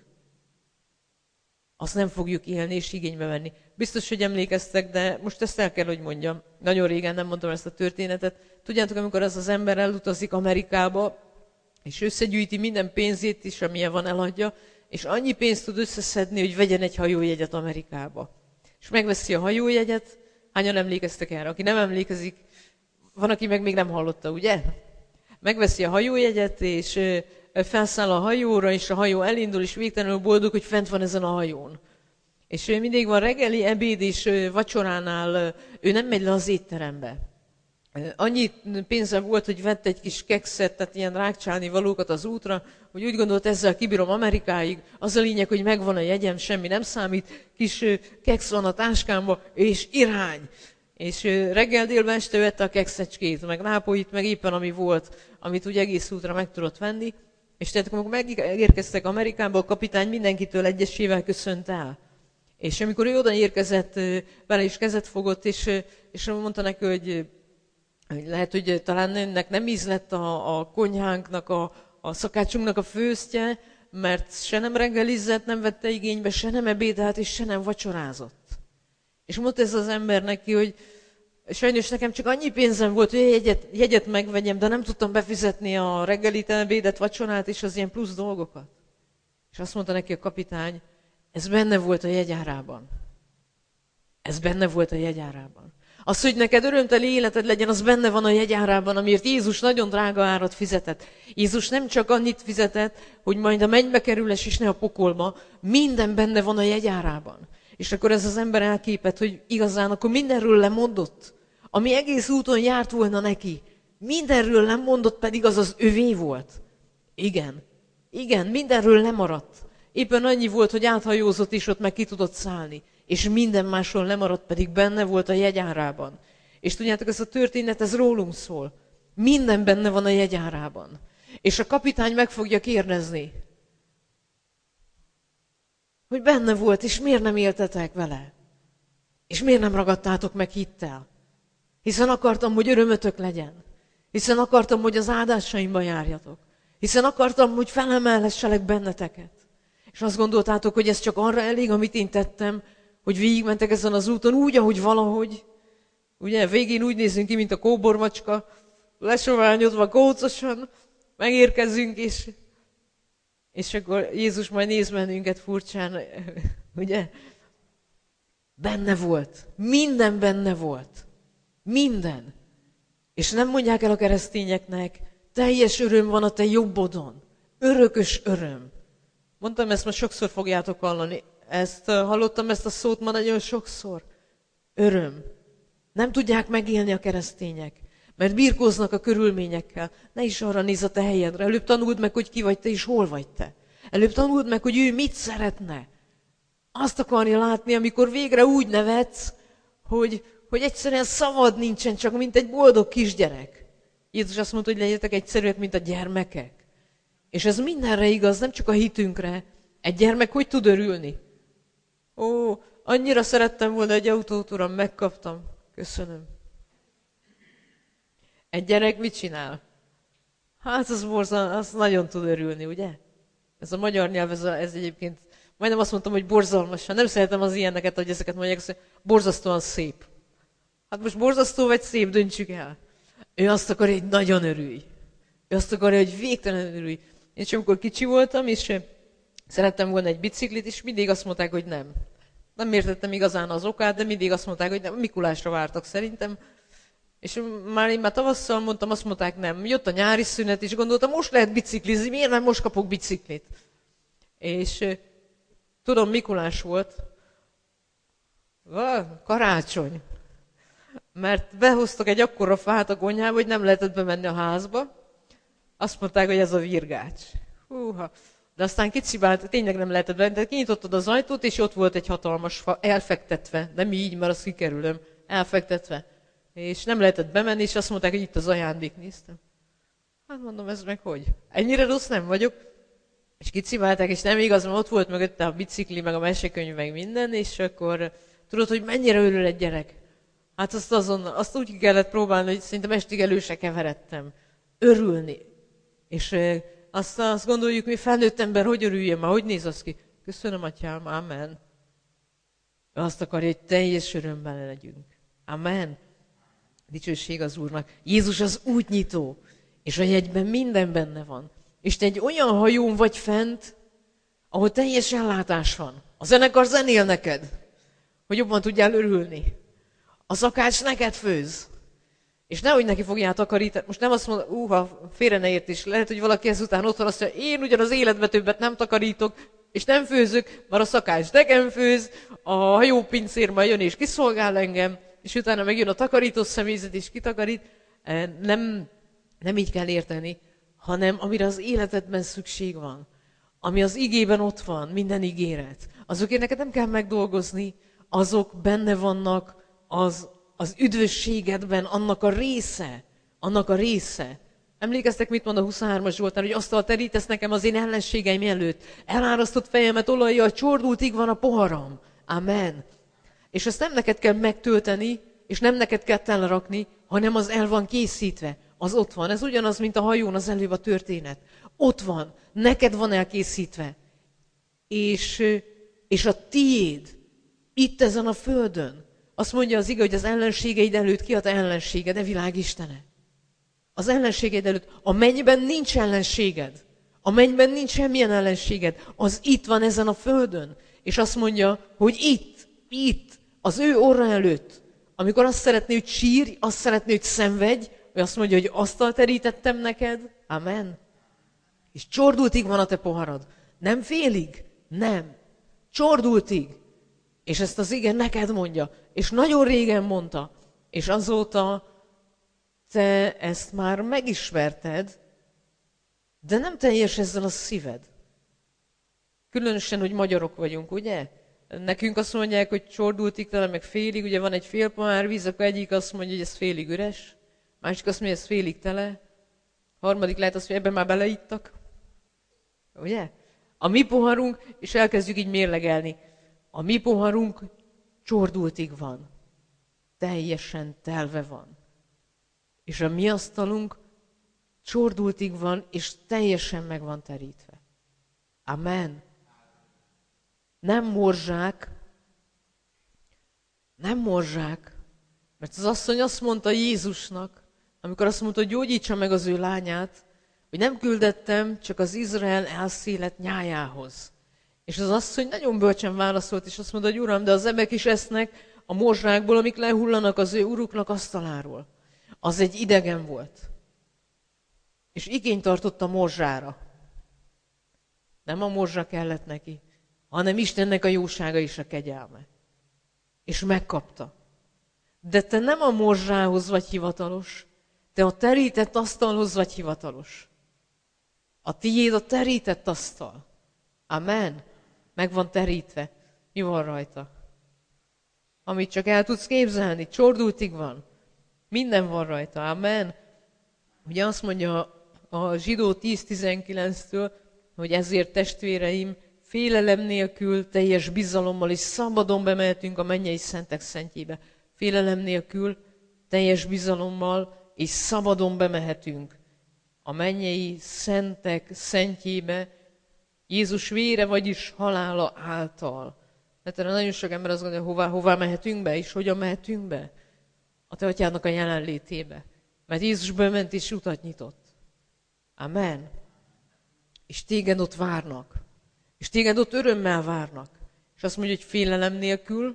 azt nem fogjuk élni és igénybe venni. Biztos, hogy emlékeztek, de most ezt el kell, hogy mondjam. Nagyon régen nem mondtam ezt a történetet. Tudjátok, amikor az az ember elutazik Amerikába, és összegyűjti minden pénzét is, amilyen van, eladja, és annyi pénzt tud összeszedni, hogy vegyen egy hajójegyet Amerikába. És megveszi a hajójegyet. Hányan emlékeztek erre? Aki nem emlékezik, van, aki meg még nem hallotta, ugye? Megveszi a hajójegyet, és felszáll a hajóra, és a hajó elindul, és végtelenül boldog, hogy fent van ezen a hajón. És mindig van reggeli, ebéd és vacsoránál, ő nem megy le az étterembe. Annyi pénze volt, hogy vett egy kis kekszet, tehát ilyen rákcsálni valókat az útra, hogy úgy gondolt, ezzel kibírom Amerikáig. Az a lényeg, hogy megvan a jegyem, semmi nem számít, kis keksz van a táskámba, és irány. És reggel, délben, este vette a kekszecskét, meg nápolyt, meg éppen ami volt, amit úgy egész útra meg tudott venni. És tehát amikor megérkeztek Amerikába, a kapitány mindenkitől egyesével köszönt el. És amikor ő odaérkezett, vele is kezet fogott, és, és mondta neki, hogy lehet, hogy talán ennek nem ízlett a, a konyhánknak, a, a szakácsunknak a főztje, mert se nem reggelizett, nem vette igénybe, se nem ebédelt, és se nem vacsorázott. És mondta ez az ember neki, hogy sajnos nekem csak annyi pénzem volt, hogy jegyet, jegyet megvegyem, de nem tudtam befizetni a reggelit, ebédet, vacsorát és az ilyen plusz dolgokat. És azt mondta neki a kapitány, ez benne volt a jegyárában. Ez benne volt a jegyárában. Az, hogy neked örömteli életed legyen, az benne van a jegyárában, amiért Jézus nagyon drága árat fizetett. Jézus nem csak annyit fizetett, hogy majd a mennybe kerülés és ne a pokolba, minden benne van a jegyárában. És akkor ez az ember elképett, hogy igazán akkor mindenről lemondott, ami egész úton járt volna neki. Mindenről lemondott, pedig az az övé volt. Igen, igen, mindenről lemaradt. Éppen annyi volt, hogy áthajózott, és ott meg ki tudott szállni. És minden másról lemaradt, pedig benne volt a jegyárában. És tudjátok, ez a történet, ez rólunk szól. Minden benne van a jegyárában. És a kapitány meg fogja kérdezni, hogy benne volt, és miért nem éltetek vele? És miért nem ragadtátok meg hittel? Hiszen akartam, hogy örömötök legyen. Hiszen akartam, hogy az áldásaimba járjatok. Hiszen akartam, hogy felemellesselek benneteket. És azt gondoltátok, hogy ez csak arra elég, amit én tettem, hogy végigmentek ezen az úton úgy, ahogy valahogy. Ugye, végén úgy nézünk ki, mint a kóbormacska, lesoványodva, kócosan, megérkezünk, és, és akkor Jézus majd néz bennünket furcsán, ugye? Benne volt. Minden benne volt. Minden. És nem mondják el a keresztényeknek, teljes öröm van a te jobbodon. Örökös öröm. Mondtam, ezt most sokszor fogjátok hallani. Ezt hallottam, ezt a szót ma nagyon sokszor. Öröm. Nem tudják megélni a keresztények, mert birkóznak a körülményekkel. Ne is arra nézz a te helyedre. Előbb tanuld meg, hogy ki vagy te és hol vagy te. Előbb tanuld meg, hogy ő mit szeretne. Azt akarja látni, amikor végre úgy nevetsz, hogy, hogy egyszerűen szavad nincsen, csak mint egy boldog kisgyerek. Jézus azt mondta, hogy legyetek egyszerűek, mint a gyermekek. És ez mindenre igaz, nem csak a hitünkre. Egy gyermek hogy tud örülni? Ó, annyira szerettem volna egy autót, Uram, megkaptam. Köszönöm. Egy gyerek mit csinál? Hát az borzalmas, az nagyon tud örülni, ugye? Ez a magyar nyelv, ez, a, ez egyébként, majdnem azt mondtam, hogy borzalmasan. Nem szeretem az ilyeneket, hogy ezeket mondják, hogy borzasztóan szép. Hát most borzasztó vagy szép, döntsük el. Ő azt akarja, hogy nagyon örülj. Ő azt akarja, hogy végtelen örülj. Én csak amikor kicsi voltam, és szerettem volna egy biciklit, és mindig azt mondták, hogy nem. Nem értettem igazán az okát, de mindig azt mondták, hogy nem. Mikulásra vártak szerintem. És már én már tavasszal mondtam, azt mondták nem. Jött a nyári szünet, és gondoltam, most lehet biciklizni, miért nem most kapok biciklit? És tudom, Mikulás volt. Karácsony. Mert behoztak egy akkora fát a konyhába, hogy nem lehetett bemenni a házba. Azt mondták, hogy ez a virgács. Húha. De aztán kicibált, tényleg nem lehetett bemenni. Tehát kinyitottad az ajtót, és ott volt egy hatalmas fa, elfektetve. Nem így, mert azt kikerülöm. Elfektetve. És nem lehetett bemenni, és azt mondták, hogy itt az ajándék. Néztem. Hát mondom, ez meg hogy? Ennyire rossz nem vagyok. És kicibálták, és nem igaz, mert ott volt mögötte a bicikli, meg a mesekönyv, meg minden, és akkor tudod, hogy mennyire örül egy gyerek. Hát azt, azon, azt úgy kellett próbálni, hogy szerintem estig elő se keveredtem. Örülni. És azt, azt gondoljuk, mi felnőtt ember, hogy örüljön már, hogy néz az ki? Köszönöm, atyám, amen. Ő azt akarja, hogy teljes örömben legyünk. Amen. Dicsőség az Úrnak. Jézus az útnyitó, és a jegyben minden benne van. És te egy olyan hajón vagy fent, ahol teljes ellátás van. A zenekar zenél neked, hogy jobban tudjál örülni. A szakács neked főz. És nehogy neki fogjál takarítani. Most nem azt mondom, úha, félre ne ért is. Lehet, hogy valaki ezután otthon azt mondja, én ugyan az életbe többet nem takarítok, és nem főzök, mert a szakács nekem főz, a hajópincér majd jön és kiszolgál engem, és utána megjön a takarító személyzet és kitakarít. Nem, nem így kell érteni, hanem amire az életedben szükség van. Ami az igében ott van, minden ígéret. Azokért neked nem kell megdolgozni, azok benne vannak az, az üdvösségedben, annak a része, annak a része. Emlékeztek, mit mond a huszonhármas Zsoltár, hogy asztalt terítesz nekem az én ellenségeim előtt. Elárasztott fejemet olajjal, csordultig van a poharam. Amen. És ezt nem neked kell megtölteni, és nem neked kell telerakni, hanem az el van készítve. Az ott van. Ez ugyanaz, mint a hajón az előbb a történet. Ott van. Neked van elkészítve. És, és a tiéd itt ezen a földön. Azt mondja az ige, hogy az ellenségeid előtt ki a te ellenséged, de világ Istene. Az ellenségeid előtt. A mennyben nincs ellenséged. A mennyben nincs semmilyen ellenséged. Az itt van ezen a földön. És azt mondja, hogy itt, itt, az ő orra előtt. Amikor azt szeretné, hogy sírj, azt szeretné, hogy szenvedj, hogy azt mondja, hogy asztalt terítettem neked. Amen. És csordultig van a te poharad. Nem félig? Nem. Csordultig. És ezt az ige neked mondja. És nagyon régen mondta. És azóta te ezt már megismerted, de nem teljes ezzel a szíved. Különösen, hogy magyarok vagyunk, ugye? Nekünk azt mondják, hogy csordultig tele, meg félig. Ugye van egy fél pohár víz, akkor egyik azt mondja, hogy ez félig üres. Másik azt mondja, hogy ez félig tele. Harmadik lehet azt, hogy ebben már beleittak. Ugye? A mi poharunk, és elkezdjük így mérlegelni. A mi poharunk csordultig van. Teljesen telve van. És a mi asztalunk csordultig van, és teljesen meg van terítve. Amen. Nem morzsák, nem morzsák, mert az asszony azt mondta Jézusnak, amikor azt mondta, hogy gyógyítsa meg az ő lányát, hogy nem küldettem csak az Izrael elszélet nyájához. És az asszony nagyon bölcsen válaszolt, és azt mondta, hogy Uram, de az ebek is esznek a morzsákból, amik lehullanak az ő uruknak asztaláról. Az egy idegen volt. És igényt tartott a morzsára. Nem a morzsa kellett neki, hanem Istennek a jósága és a kegyelme. És megkapta. De te nem a morzsához vagy hivatalos, te a terített asztalhoz vagy hivatalos. A tiéd a terített asztal. Amen. Meg van terítve. Mi van rajta? Amit csak el tudsz képzelni, csordultig van. Minden van rajta. Amen. Ugye azt mondja a zsidó tíz tizenkilenctől, hogy ezért testvéreim, félelem nélkül, teljes bizalommal és szabadon bemehetünk a mennyei szentek szentjébe. Félelem nélkül, teljes bizalommal és szabadon bemehetünk a mennyei szentek szentjébe, Jézus vére, vagyis halála által. Mert erre nagyon sok ember azt gondolja, hová, hová mehetünk be, és hogyan mehetünk be? A te atyádnak a jelenlétébe. Mert Jézus bement és utat nyitott. Amen. És téged ott várnak. És téged ott örömmel várnak. És azt mondja, hogy félelem nélkül,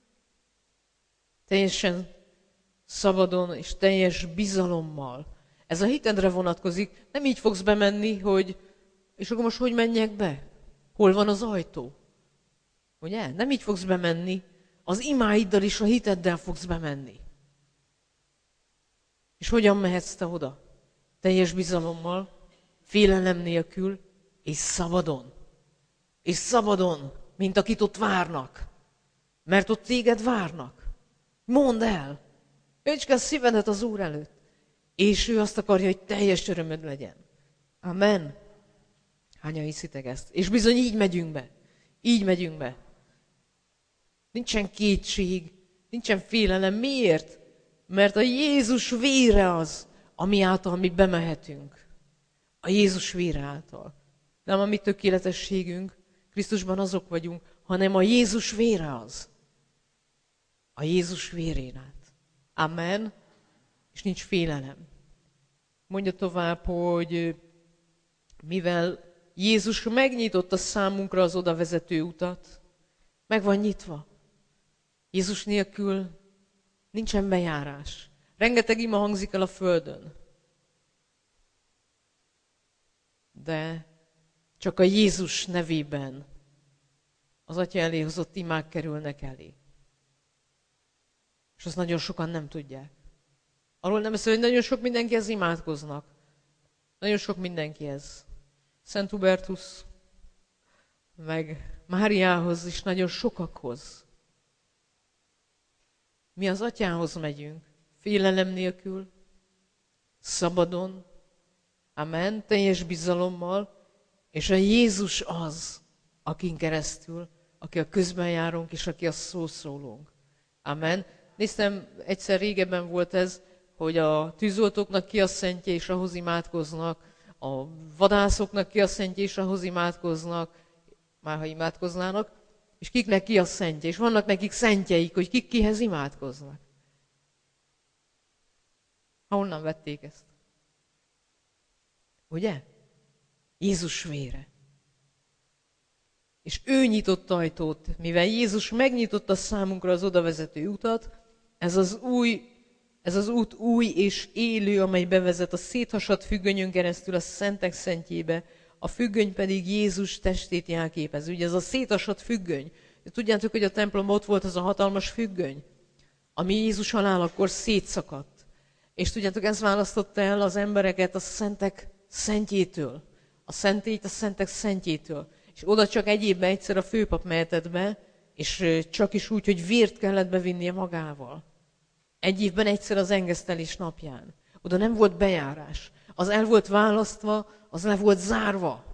teljesen szabadon és teljes bizalommal. Ez a hitedre vonatkozik. Nem így fogsz bemenni, hogy és akkor most hogy menjek be? Hol van az ajtó? Ugye? Nem így fogsz bemenni. Az imáiddal és a hiteddel fogsz bemenni. És hogyan mehetsz te oda? Teljes bizalommal, félelem nélkül, és szabadon. És szabadon, mint akit ott várnak. Mert ott téged várnak. Mondd el. Öntsd a szívedet az Úr előtt. És ő azt akarja, hogy teljes örömöd legyen. Amen. Hányan hiszitek ezt? És bizony így megyünk be. Így megyünk be. Nincsen kétség, nincsen félelem. Miért? Mert a Jézus vére az, ami által mi bemehetünk. A Jézus vére által. Nem a mi tökéletességünk, Krisztusban azok vagyunk, hanem a Jézus vére az. A Jézus vérén át. Amen. És nincs félelem. Mondja tovább, hogy mivel Jézus megnyitotta számunkra az odavezető utat, meg van nyitva. Jézus nélkül nincsen bejárás. Rengeteg ima hangzik el a földön. De csak a Jézus nevében az Atya elé hozott imák kerülnek elé. És azt nagyon sokan nem tudják. Arról nem beszél, hogy nagyon sok mindenkihez imádkoznak. Nagyon sok mindenkihez. Szent Hubertus, meg Máriához is nagyon sokakhoz. Mi az Atyához megyünk, félelem nélkül, szabadon, amen, teljes bizalommal, és a Jézus az, akin keresztül, aki a közben járunk, és aki a szószólunk. Amen. Néztem, egyszer régebben volt ez, hogy a tűzoltóknak ki a szentje, és ahhoz imádkoznak, a vadászoknak ki a szentje, és ahhoz imádkoznak, már ha imádkoznának, és kiknek ki a szentje, és vannak nekik szentjeik, hogy kik kihez imádkoznak. Honnan vették ezt? Ugye? Jézus vére. És ő nyitott ajtót, mivel Jézus megnyitotta számunkra az odavezető utat, ez az új Ez az út új és élő, amely bevezet a széthasadt függönyön keresztül a szentek szentjébe, a függöny pedig Jézus testét jelképez. Ugye ez a széthasadt függöny. Tudjátok, hogy a templomban ott volt az a hatalmas függöny, ami Jézus halálakor szétszakadt. És tudjátok, ez választotta el az embereket a szentek szentjétől. A szentélyt a szentek szentjétől. És oda csak egy évben egyszer a főpap mehetett be, és csak is úgy, hogy vért kellett bevinnie magával. Egy évben egyszer az engesztelés napján. Oda nem volt bejárás. Az el volt választva, az le volt zárva.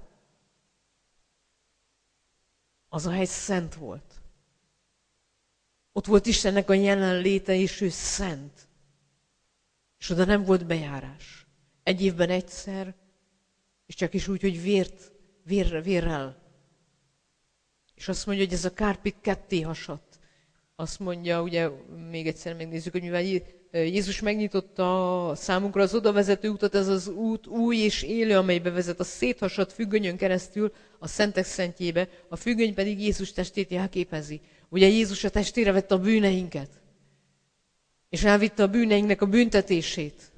Az a hely szent volt. Ott volt Istennek a jelenléte, és ő szent. És oda nem volt bejárás. Egy évben egyszer, és csak is úgy, hogy vért, vér, vérrel. És azt mondja, hogy ez a kárpit ketté hasadt. Azt mondja, ugye még egyszer megnézzük, hogy mivel Jézus megnyitotta számunkra az odavezető utat, ez az út új és élő, amelybe vezet a széthasadt függönyön keresztül a szentek szentjébe, a függöny pedig Jézus testét jelképezi. Ugye Jézus a testére vette a bűneinket, és elvitte a bűneinknek a büntetését.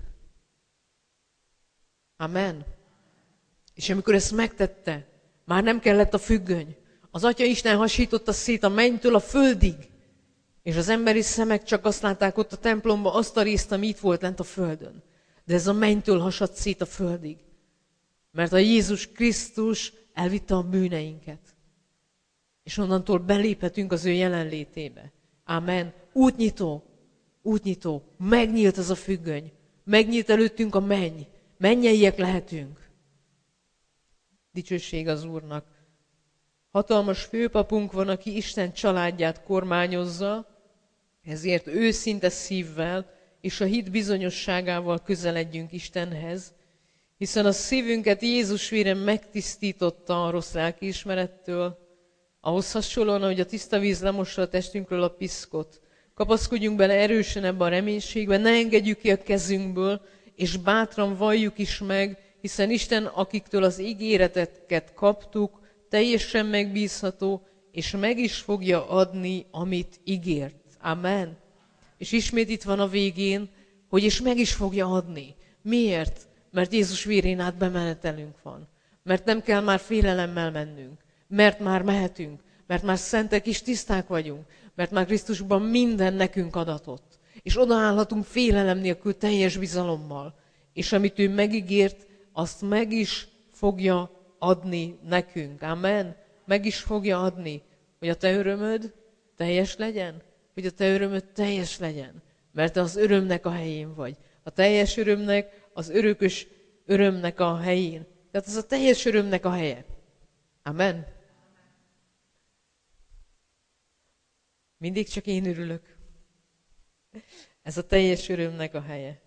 Amen. És amikor ezt megtette, már nem kellett a függöny. Az Atya Isten hasította szét a mennytől a földig, és az emberi szemek csak azt látták ott a templomban, azt a részt, ami itt volt lent a földön. De ez a mennytől hasadt szét a földig. Mert a Jézus Krisztus elvitte a bűneinket. És onnantól beléphetünk az ő jelenlétébe. Amen. Útnyitó, útnyitó. Megnyílt az a függöny. Megnyílt előttünk a menny. Mennyeiek lehetünk. Dicsőség az Úrnak. Hatalmas főpapunk van, aki Isten családját kormányozza, ezért őszinte szívvel és a hit bizonyosságával közeledjünk Istenhez, hiszen a szívünket Jézus vére megtisztította a rossz lelkiismerettől, ahhoz hasonlóan, hogy a tiszta víz lemossa a testünkről a piszkot. Kapaszkodjunk bele erősen ebbe a reménységbe, ne engedjük ki a kezünkből, és bátran valljuk is meg, hiszen Isten, akiktől az ígéreteket kaptuk, teljesen megbízható, és meg is fogja adni, amit ígért. Amen. És ismét itt van a végén, hogy és meg is fogja adni. Miért? Mert Jézus vérén át bemenetelünk van. Mert nem kell már félelemmel mennünk. Mert már mehetünk. Mert már szentek és tiszták vagyunk. Mert már Krisztusban minden nekünk adatott. És odaállhatunk félelem nélkül teljes bizalommal. És amit ő megígért, azt meg is fogja adni nekünk. Amen. Meg is fogja adni, hogy a te örömöd teljes legyen. Hogy a te örömöd teljes legyen. Mert te az örömnek a helyén vagy. A teljes örömnek, az örökös örömnek a helyén. Tehát ez a teljes örömnek a helye. Amen. Mindig csak én örülök. Ez a teljes örömnek a helye.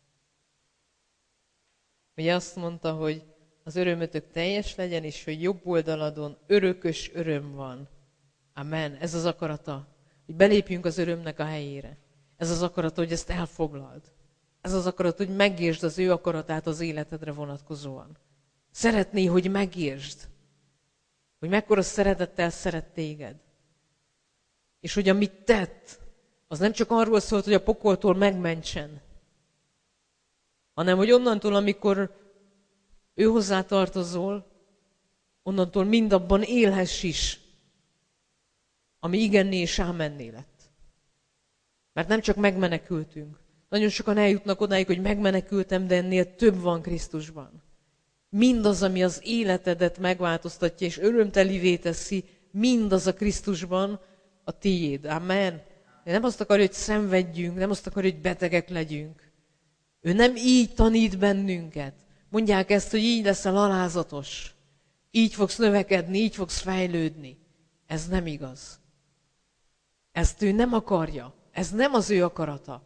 Ugye azt mondta, hogy az örömötök teljes legyen, és hogy jobb oldaladon örökös öröm van. Amen. Ez az akarata, hogy belépjünk az örömnek a helyére. Ez az akarata, hogy ezt elfoglald. Ez az akarat, hogy megértsd az ő akaratát az életedre vonatkozóan. Szeretné, hogy megértsd, hogy mekkora szeretettel szeret téged. És hogy amit tett, az nem csak arról szólt, hogy a pokoltól megmentsen, hanem hogy onnantól, amikor ő hozzá tartozol, onnantól mindabban élhess is, ami igenné és ámenné lett. Mert nem csak megmenekültünk. Nagyon sokan eljutnak odáig, hogy megmenekültem, de ennél több van Krisztusban. Mindaz, ami az életedet megváltoztatja és örömtelivé teszi, mindaz a Krisztusban a tiéd. Amen. Nem azt akarja, hogy szenvedjünk, nem azt akarja, hogy betegek legyünk. Ő nem így tanít bennünket. Mondják ezt, hogy így leszel alázatos. Így fogsz növekedni, így fogsz fejlődni. Ez nem igaz. Ezt ő nem akarja. Ez nem az ő akarata.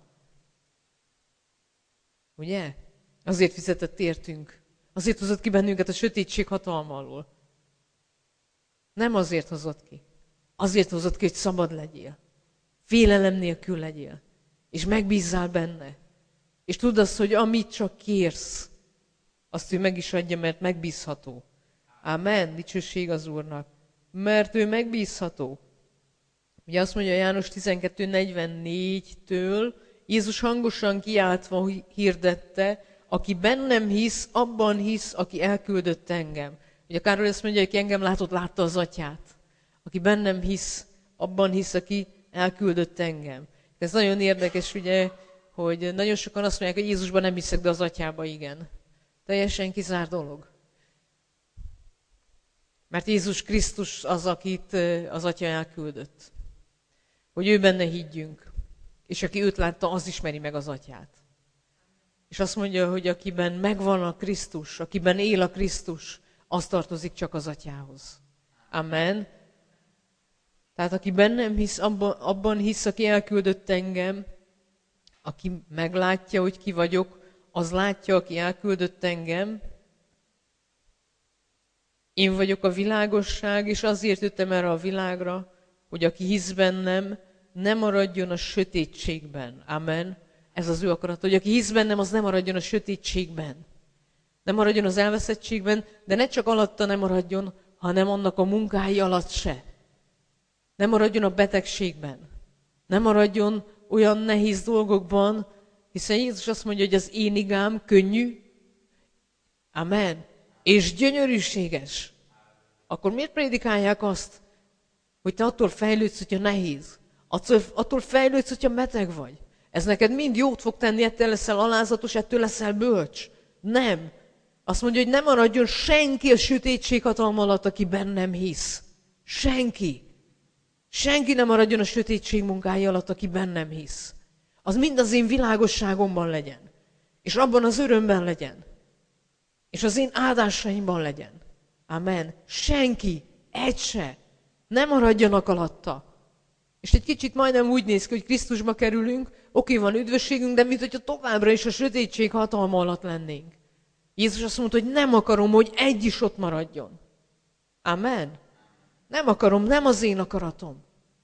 Ugye? Azért fizetett értünk. Azért hozott ki bennünket a sötétség hatalma alól. Nem azért hozott ki. Azért hozott ki, hogy szabad legyél. Félelem nélkül legyél. És megbízzál benne. És tudd azt, hogy amit csak kérsz, azt ő meg is adja, mert megbízható. Amen. Dicsőség az Úrnak. Mert ő megbízható. Ugye azt mondja János tizenkettő negyvennégytől, Jézus hangosan kiáltva hirdette, aki bennem hisz, abban hisz, aki elküldött engem. Ugye Károly azt mondja, hogy aki engem látott, látta az atyát. Aki bennem hisz, abban hisz, aki elküldött engem. Ez nagyon érdekes, ugye, hogy nagyon sokan azt mondják, hogy Jézusban nem hiszek, de az atyába igen. Teljesen kizárt dolog. Mert Jézus Krisztus az, akit az atya elküldött. Hogy ő benne higgyünk. És aki őt látta, az ismeri meg az atyát. És azt mondja, hogy akiben megvan a Krisztus, akiben él a Krisztus, az tartozik csak az atyához. Amen. Tehát aki bennem hisz, abban, abban hisz, aki elküldött engem, aki meglátja, hogy ki vagyok, az látja, aki elküldött engem. Én vagyok a világosság, és azért jöttem erre a világra, hogy aki hisz bennem, ne maradjon a sötétségben. Amen. Ez az ő akarat, hogy aki hisz bennem, az ne maradjon a sötétségben. Ne maradjon az elveszettségben, de ne csak alatta ne maradjon, hanem annak a munkái alatt se. Ne maradjon a betegségben. Ne maradjon olyan nehéz dolgokban, hiszen Jézus azt mondja, hogy az én igám könnyű. Amen. És gyönyörűséges. Akkor miért prédikálják azt, hogy te attól fejlődsz, hogyha nehéz? Attól, attól fejlődsz, hogyha beteg vagy? Ez neked mind jót fog tenni, ettől leszel alázatos, ettől leszel bölcs. Nem. Azt mondja, hogy nem maradjon senki a sötétség hatalma alatt, aki bennem hisz. Senki. Senki nem maradjon a sötétség munkája alatt, aki bennem hisz. Az mind az én világosságomban legyen. És abban az örömben legyen. És az én áldásaimban legyen. Amen. Senki, Egy se. Ne maradjanak alatta. És egy kicsit majdnem úgy néz ki, hogy Krisztusba kerülünk, oké, van üdvösségünk, de mint hogyha továbbra is a sötétség hatalma alatt lennénk. Jézus azt mondta, hogy nem akarom, hogy egy is ott maradjon. Amen. Nem akarom, nem az én akaratom.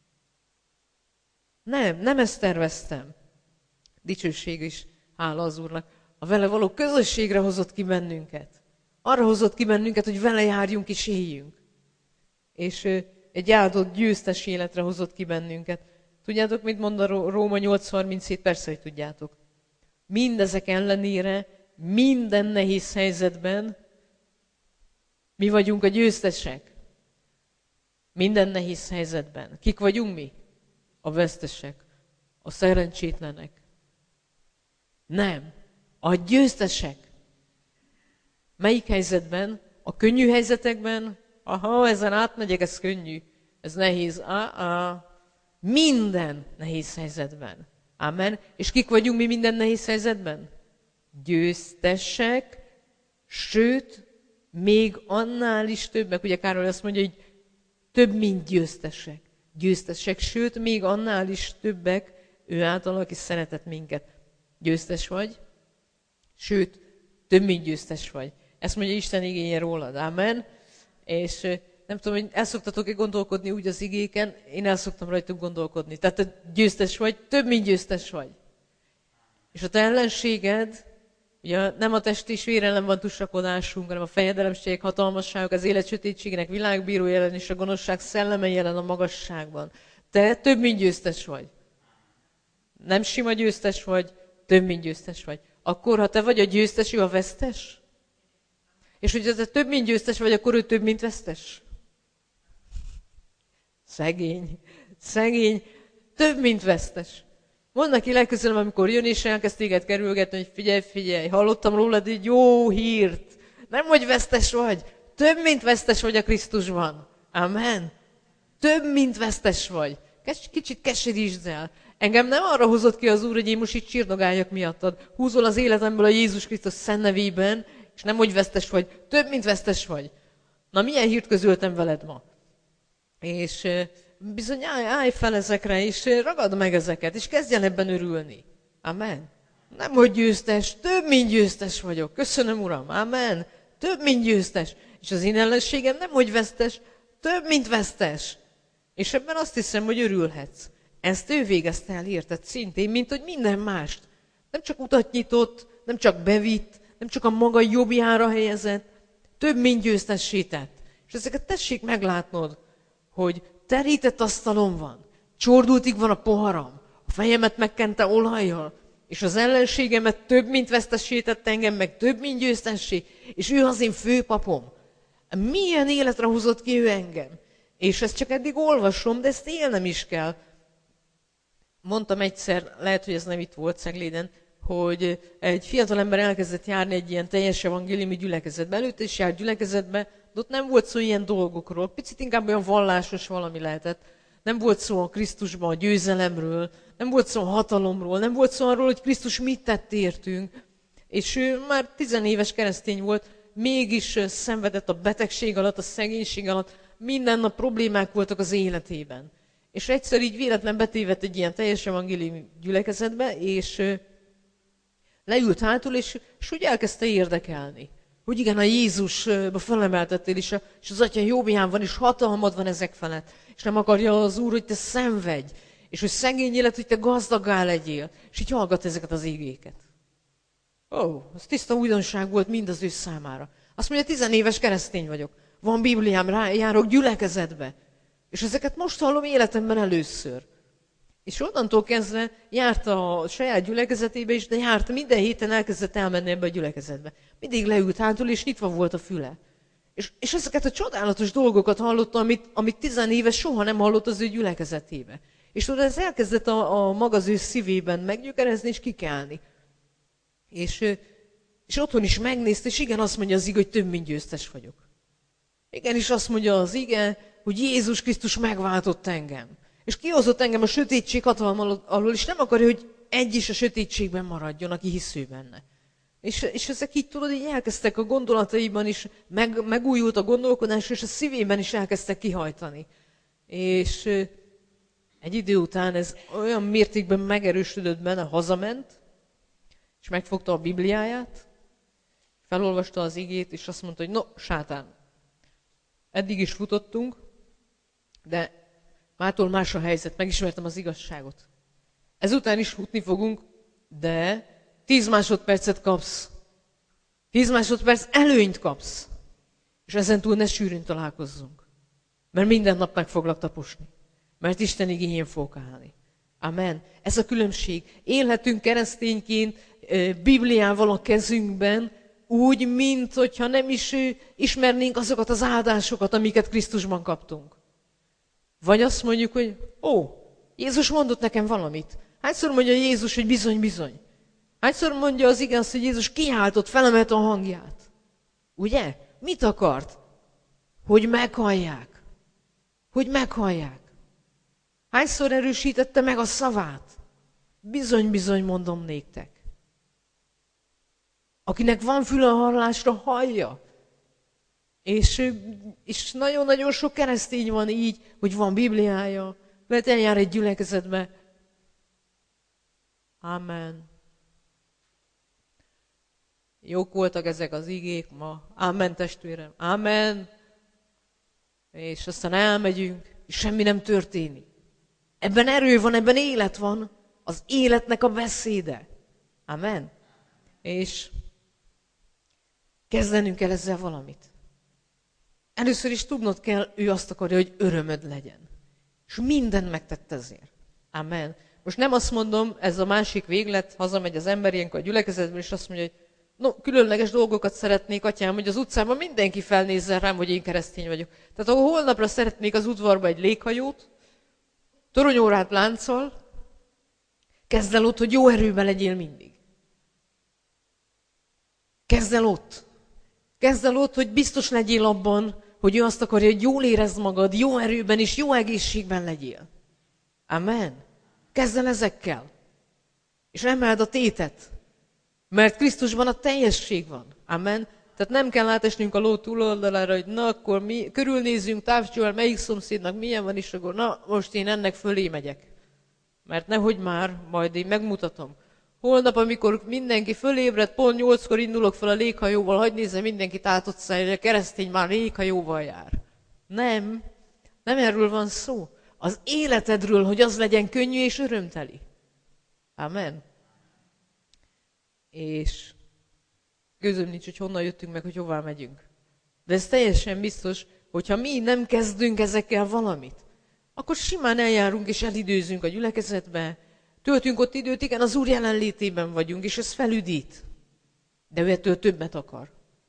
Nem, nem ezt terveztem. Dicsőség is, hála az Úrnak. A vele való közösségre hozott ki bennünket. Arra hozott ki bennünket, hogy vele járjunk és éljünk. És egy áldott, győztes életre hozott ki bennünket. Tudjátok, mit mond a Róma nyolc harminchét? Persze, hogy tudjátok. Mindezek ellenére, minden nehéz helyzetben mi vagyunk a győztesek. Minden nehéz helyzetben. Kik vagyunk mi? A vesztesek. A szerencsétlenek. Nem. A győztesek. Melyik helyzetben? A könnyű helyzetekben? Aha, ezen átmegyek, ez könnyű. Ez nehéz. Ah, ah. Minden nehéz helyzetben. Amen. És kik vagyunk mi minden nehéz helyzetben? Győztesek, sőt, még annál is többek. Ugye Károly azt mondja, hogy több, mint győztesek. Győztesek, sőt, még annál is többek, ő által, aki szeretett minket. Győztes vagy, sőt, több, mint győztes vagy. Ezt mondja Isten igéje rólad. Amen. És nem tudom, hogy el szoktatok-e gondolkodni úgy az igéken, én el szoktam rajtuk gondolkodni. Tehát te győztes vagy, több, mint győztes vagy. És a te ellenséged, ugye nem a test és vér ellen van tusakodásunk, hanem a fejedelemségek, hatalmasságok, az élet sötétségének világbíró ellen és a gonoszság szelleme ellen a magasságban. Te több, mint győztes vagy. Nem sima győztes vagy, több, mint győztes vagy. Akkor, ha te vagy a győztes, ő a vesztes? És hogyha te több, mint győztes vagy, akkor ő több, mint vesztes? Szegény. Szegény. Több, mint vesztes. Mondd neki legközelebb, amikor jön és elkezd téged kerülgetni, hogy figyelj, figyelj, hallottam rólad egy jó hírt. Nem, hogy vesztes vagy. Több, mint vesztes vagy a Krisztusban. Amen. Több, mint vesztes vagy. Kicsit keserítsd el. Engem nem arra hozott ki az Úr, hogy én most itt csirdogáljak miattad. Húzol az életemből a Jézus Krisztus szent nevében, és nem, hogy vesztes vagy. Több, mint vesztes vagy. Na, milyen hírt közöltem veled ma? És bizony állj, állj fel ezekre, és ragad meg ezeket, és kezdj el ebben örülni. Amen. Nem, hogy győztes, több, mint győztes vagyok. Köszönöm, Uram. Amen. Több, mint győztes. És az én ellenségem nem, hogy vesztes, több, mint vesztes. És ebben azt hiszem, hogy örülhetsz. Ezt ő végezte el, érted? Szintén, mint hogy minden mást. Nem csak utat nyitott, nem csak bevitt, nem csak a maga jobbjára helyezett, több, mint győztessé tett. És ezeket tessék meglátnod, hogy terített asztalon van, csordultig van a poharam, a fejemet megkente olajjal, és az ellenségemet több, mint vesztessé tett engem, meg több, mint győztessé, és ő az én főpapom. Milyen életre hozott ki ő engem? És ezt csak eddig olvasom, de ezt élnem is kell. Mondtam egyszer, lehet, hogy ez nem itt volt Cegléden, hogy egy fiatalember elkezdett járni egy ilyen teljes evangéliumi gyülekezetbe. Előtte is járt gyülekezetbe, de ott nem volt szó ilyen dolgokról. Picit inkább olyan vallásos valami lehetett. Nem volt szó a Krisztusban a győzelemről, nem volt szó a hatalomról, nem volt szó arról, hogy Krisztus mit tett értünk. És ő már tizenéves keresztény volt, mégis szenvedett a betegség alatt, a szegénység alatt, minden nap problémák voltak az életében. És egyszer így véletlen betévedt egy ilyen teljes evangéliumi gyülekezetbe, és leült hátul, és, és úgy elkezdte érdekelni. Hogy igen, a Jézusba felemeltettél, és, a, és az Atya jobbján van, és hatalmad van ezek felett. És nem akarja az Úr, hogy te szenvedj, és hogy szegény élet, hogy te gazdaggá legyél. És így hallgat ezeket az igéket. Ó, oh, ez tiszta újdonság volt mind az ő számára. Azt mondja, tizenéves keresztény vagyok. Van Bibliám, rá, járok gyülekezetbe. És ezeket most hallom életemben először. És onnantól kezdve járt a saját gyülekezetébe is, de járt minden héten elkezdett elmenni ebbe a gyülekezetbe. Mindig leült hátul, és nyitva volt a füle. És, és ezeket a csodálatos dolgokat hallotta, amit, amit tizenéves soha nem hallott az ő gyülekezetébe. És tudod, ez elkezdett a, a maga az ő szívében meggyökerezni és kikelni. És, és otthon is megnézte, és igen, azt mondja az ige, hogy több, mint győztes vagyok. Igen, és azt mondja az ige, hogy Jézus Krisztus megváltott engem. És kihozott engem a sötétség hatalma alól, és nem akarja, hogy egy is a sötétségben maradjon, aki hisz ő benne. És, és ezek így tudod, így elkezdtek a gondolataiban is, meg, megújult a gondolkodás, és a szívében is elkezdtek kihajtani. És egy idő után ez olyan mértékben megerősödött benne, hazament, és megfogta a Bibliáját, felolvasta az igét, és azt mondta, hogy no, sátán, eddig is futottunk, de mától más a helyzet, megismertem az igazságot. Ezután is futni fogunk, de tíz másodpercet kapsz. Tíz másodperc előnyt kapsz. És ezentúl ne sűrűn találkozzunk. Mert minden nap meg foglak taposni. Mert Isten igényén fogok állni. Amen. Ez a különbség. Élhetünk keresztényként Bibliával a kezünkben, úgy, mint hogyha nem is ismernénk azokat az áldásokat, amiket Krisztusban kaptunk. Vagy azt mondjuk, hogy ó, Jézus mondott nekem valamit. Hányszor mondja Jézus, hogy bizony, bizony? Hányszor mondja az ige azt, hogy Jézus kiáltott, felemelte a hangját? Ugye? Mit akart? Hogy meghallják. Hogy meghallják. Hányszor erősítette meg a szavát? Bizony, bizony, mondom néktek. Akinek van füle a hallásra, hallja. És, és nagyon-nagyon sok keresztény van így, hogy van Bibliája, mert eljár egy gyülekezetbe. Amen. Jók voltak ezek az igék ma. Amen, testvérem. Amen. És aztán elmegyünk, és semmi nem történik. Ebben erő van, ebben élet van. Az életnek a beszéde. Amen. És kezdenünk kell ezzel valamit. Először is tudnod kell, ő azt akarja, hogy örömöd legyen. És mindent megtett ezért. Amen. Most nem azt mondom, ez a másik véglet, hazamegy az ember ilyenkor a gyülekezetből, és azt mondja, hogy no, különleges dolgokat szeretnék, atyám, hogy az utcában mindenki felnézzen rám, hogy én keresztény vagyok. Tehát ahol holnapra szeretnék az udvarba egy léghajót, toronyórát lánccal, kezd el ott, hogy jó erőben legyél mindig. Kezd el ott. Kezd el ott, hogy biztos legyél abban, hogy ő azt akarja, hogy jól érezd magad, jó erőben és jó egészségben legyél. Amen. Kezd el ezekkel. És emeld a tétet. Mert Krisztusban a teljesség van. Amen. Tehát nem kell átesnünk a ló túloldalára, hogy na akkor mi körülnézzünk távcsővel, melyik szomszédnak milyen van, és akkor na most én ennek fölé megyek. Mert nehogy már, majd én megmutatom. Holnap, amikor mindenki fölébred, pont nyolckor indulok fel a léghajóval, hadd nézze mindenkit át ott szállni, hogy a keresztény már léghajóval jár. Nem, nem erről van szó. Az életedről, hogy az legyen könnyű és örömteli. Amen. És gőzöm nincs, hogy honnan jöttünk meg, hogy hová megyünk. De ez teljesen biztos, hogyha mi nem kezdünk ezekkel valamit, akkor simán eljárunk és elidőzünk a gyülekezetbe, töltünk ott időt, igen, az Úr jelenlétében vagyunk, és ez felüdít. De ő ettől többet akar.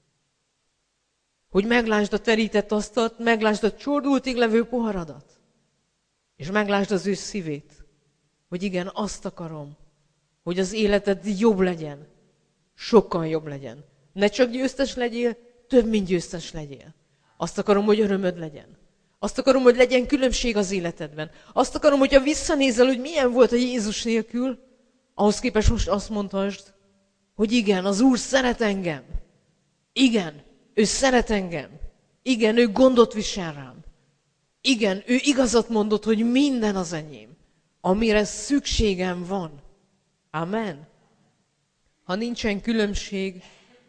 Hogy meglásd a terített asztalt, meglásd a csordultig levő poharadat, és meglásd az ő szívét, hogy igen, azt akarom, hogy az életed jobb legyen, sokkal jobb legyen. Ne csak győztes legyél, több, mint győztes legyél. Azt akarom, hogy örömöd legyen. Azt akarom, hogy legyen különbség az életedben. Azt akarom, hogyha visszanézel, hogy milyen volt a Jézus nélkül, ahhoz képest most azt mondhasd, hogy igen, az Úr szeret engem. Igen, ő szeret engem. Igen, ő gondot visel rám. Igen, ő igazat mondott, hogy minden az enyém, amire szükségem van. Amen. Ha nincsen különbség,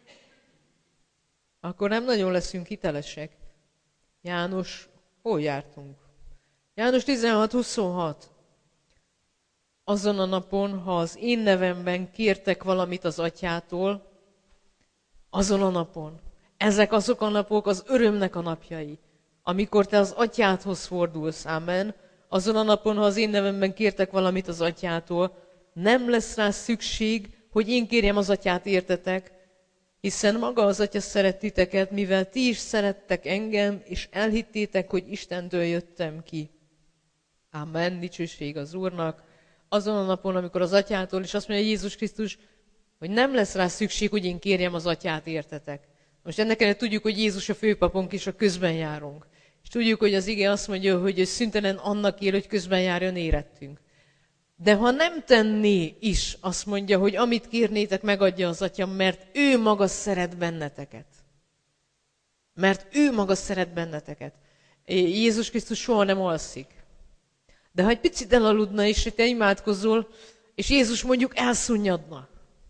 akkor nem nagyon leszünk hitelesek. János, hol jártunk? János tizenhat huszonhat. Azon a napon, ha az én nevemben kértek valamit az atyától, azon a napon. Ezek azok a napok, az örömnek a napjai, amikor te az atyádhoz fordulsz, amen. Azon a napon, ha az én nevemben kértek valamit az atyától, nem lesz rá szükség, hogy én kérjem az atyát értetek, hiszen maga az atya szeret titeket, mivel ti is szerettek engem, és elhittétek, hogy Istentől jöttem ki. Amen, dicsőség az Úrnak. Azon a napon, amikor az atyától, és azt mondja Jézus Krisztus, hogy nem lesz rá szükség, hogy én kérjem az atyát értetek. Most ennek ellenére tudjuk, hogy Jézus a főpapunk, és a közben járunk. És tudjuk, hogy az ige azt mondja, hogy szüntelen annak él, hogy közben járjon érettünk. De ha nem tenné is, azt mondja, hogy amit kérnétek, megadja az Atya, mert ő maga szeret benneteket. Mert ő maga szeret benneteket. Jézus Krisztus soha nem alszik. De ha egy picit elaludna, és te imádkozol, és Jézus mondjuk elszunnyadna,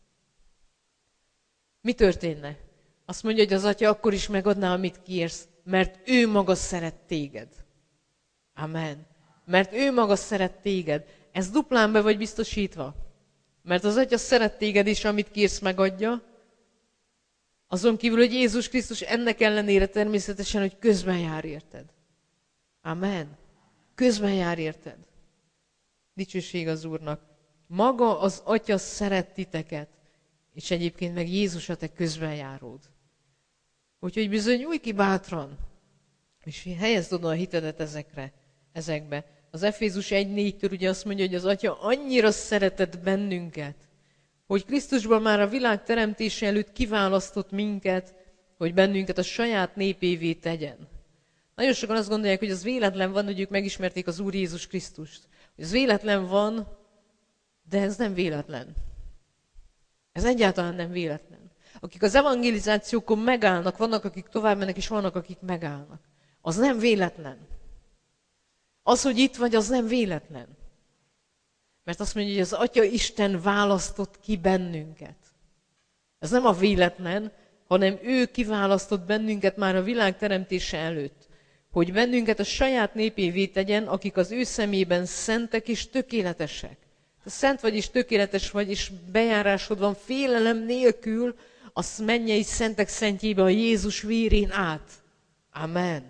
mi történne? Azt mondja, hogy az Atya akkor is megadná, amit kérsz, mert ő maga szeret téged. Amen. Mert ő maga szeret téged. Ez duplán be vagy biztosítva. Mert az Atya szeret téged, és amit kérsz, megadja. Azon kívül, hogy Jézus Krisztus ennek ellenére természetesen, hogy közben jár érted. Amen. Közben jár érted. Dicsőség az Úrnak. Maga az Atya szeret titeket, és egyébként meg Jézus a te közbenjáród. Úgyhogy bizony nyújj ki bátran, és helyezd oda a hitedet ezekre, ezekbe. Az Efézus egy négytől ugye azt mondja, hogy az Atya annyira szeretett bennünket, hogy Krisztusban már a világ teremtése előtt kiválasztott minket, hogy bennünket a saját népévé tegyen. Nagyon sokan azt gondolják, hogy az véletlen van, hogy ők megismerték az Úr Jézus Krisztust. Hogy ez véletlen van, de ez nem véletlen. Ez egyáltalán nem véletlen. Akik az evangelizációkon megállnak, vannak, akik tovább mennek, és vannak, akik megállnak. Az nem véletlen. Az, hogy itt vagy, az nem véletlen. Mert azt mondja, hogy az Atya Isten választott ki bennünket. Ez nem a véletlen, hanem ő kiválasztott bennünket már a világ teremtése előtt, hogy bennünket a saját népévé tegyen, akik az ő szemében szentek és tökéletesek. Te szent vagy és tökéletes vagy, és bejárásod van félelem nélkül a mennyei szentek szentjébe a Jézus vérén át. Amen.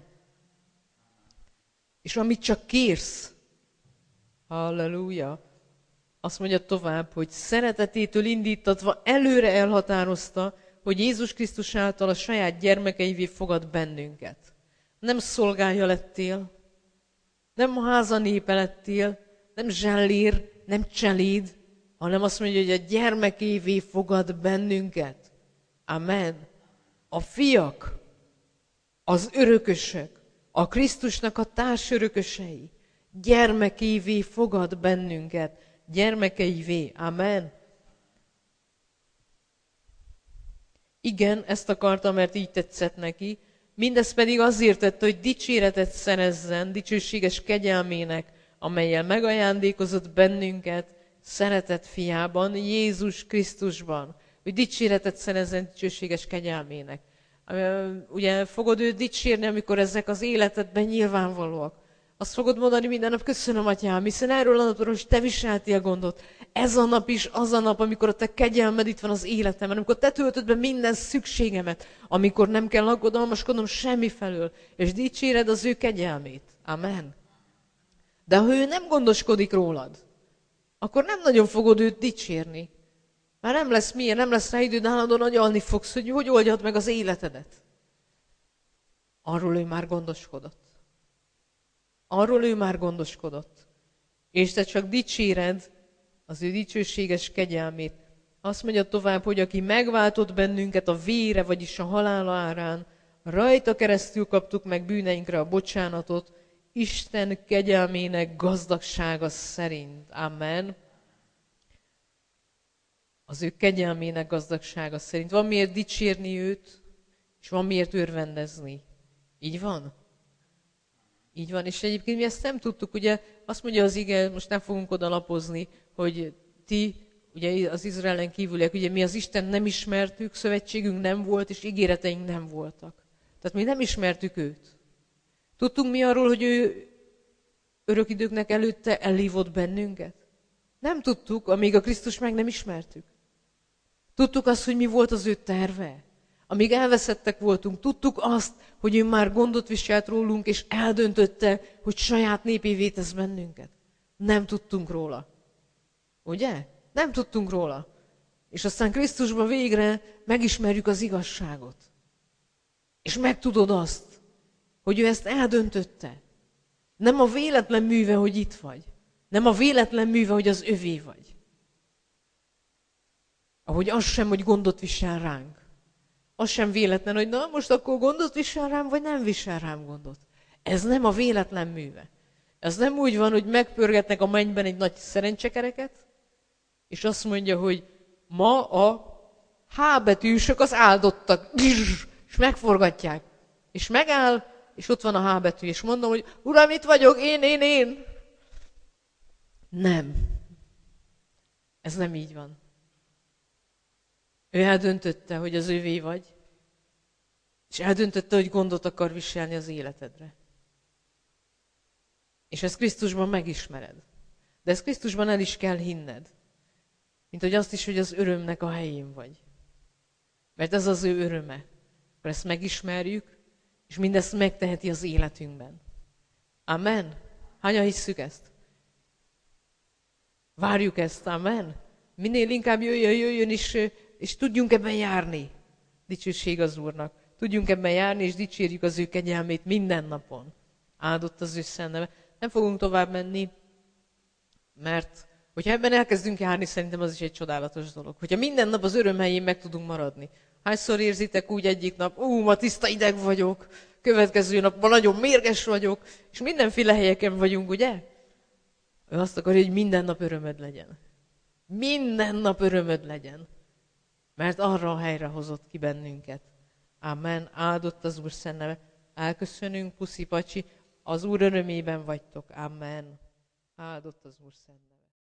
És amit csak kérsz, halleluja, azt mondja tovább, hogy szeretetétől indítatva előre elhatározta, hogy Jézus Krisztus által a saját gyermekeivé fogad bennünket. Nem szolgája lettél, nem háza népe lettél, nem zsellér, nem cseléd, hanem azt mondja, hogy a gyermekévé fogad bennünket. Amen. A fiak, az örökösök, a Krisztusnak a társörökösei, gyermekévé fogad bennünket, gyermekeivé. Amen. Igen, ezt akarta, mert így tetszett neki, mindez pedig azért tette, hogy dicséretet szerezzen dicsőséges kegyelmének, amellyel megajándékozott bennünket szeretett fiában, Jézus Krisztusban, hogy dicséretet szerezzen dicsőséges kegyelmének. Ugye fogod őt dicsérni, amikor ezek az életedben nyilvánvalóak. Azt fogod mondani minden nap, köszönöm, Atyám, hiszen erről a napról is te viseltél gondot. Ez a nap is az a nap, amikor a te kegyelmed itt van az életemben, amikor te töltöd be minden szükségemet, amikor nem kell aggodalmaskodnom semmi felől, és dicséred az ő kegyelmét. Amen. De ha ő nem gondoskodik rólad, akkor nem nagyon fogod őt dicsérni. Már nem lesz milyen, nem lesz rá időd, állandóan agyalni fogsz, hogy hogy oldjad meg az életedet. Arról ő már gondoskodott. Arról ő már gondoskodott. És te csak dicséred az ő dicsőséges kegyelmét. Azt mondja tovább, hogy aki megváltott bennünket a vére, vagyis a halála árán, rajta keresztül kaptuk meg bűneinkre a bocsánatot, Isten kegyelmének gazdagsága szerint. Amen. Az ő kegyelmének gazdagsága szerint. Van miért dicsérni őt, és van miért örvendezni. Így van? Így van, és egyébként mi ezt nem tudtuk, ugye azt mondja az ige, most nem fogunk oda lapozni, hogy ti, ugye az Izraelen kívüliek, ugye mi az Isten nem ismertük, szövetségünk nem volt, és ígéreteink nem voltak. Tehát mi nem ismertük őt. Tudtunk mi arról, hogy ő örök időknek előtte elhívott bennünket? Nem tudtuk, amíg a Krisztus meg nem ismertük. Tudtuk azt, hogy mi volt az ő terve. Amíg elveszettek voltunk, tudtuk azt, hogy ő már gondot viselt rólunk, és eldöntötte, hogy saját népévé tesz bennünket. Nem tudtunk róla. Ugye? Nem tudtunk róla. És aztán Krisztusban végre megismerjük az igazságot. És megtudod azt, hogy ő ezt eldöntötte. Nem a véletlen műve, hogy itt vagy. Nem a véletlen műve, hogy az övé vagy. Ahogy az sem, hogy gondot visel ránk. Az sem véletlen, hogy na most akkor gondot visel rám, vagy nem visel rám gondot. Ez nem a véletlen műve. Ez nem úgy van, hogy megpörgetnek a mennyben egy nagy szerencsekereket, és azt mondja, hogy ma a H betűsök az áldottak, és megforgatják. És megáll, és ott van a H betű, és mondom, hogy Uram, itt vagyok, én, én, én. Nem. Ez nem így van. Ő eldöntötte, hogy az ővé vagy, és eldöntötte, hogy gondot akar viselni az életedre. És ezt Krisztusban megismered. De ezt Krisztusban el is kell hinned. Mint hogy azt is, hogy az örömnek a helyén vagy. Mert ez az ő öröme. Akkor ezt megismerjük, és mindezt megteheti az életünkben. Amen. Hányan hisszük ezt? Várjuk ezt, amen. Minél inkább jöjjön, jöjjön, és, és tudjunk ebben járni. Dicsőség az Úrnak. Tudjunk ebben járni, és dicsérjük az ő kegyelmét minden napon. Áldott az ő szent neve. Nem fogunk tovább menni, mert hogyha ebben elkezdünk járni, szerintem az is egy csodálatos dolog. Hogyha minden nap az öröm helyén meg tudunk maradni. Hányszor érzitek úgy egyik nap, ú, ma tiszta ideg vagyok, következő nap ma nagyon mérges vagyok, és mindenféle helyeken vagyunk, ugye? Ő azt akarja, hogy minden nap örömöd legyen. Minden nap örömöd legyen. Mert arra a helyre hozott ki bennünket. Amen. Áldott az Úr szent neve. Elköszönünk, puszi pacsi. Az Úr örömében vagytok. Amen. Áldott az Úr szent neve.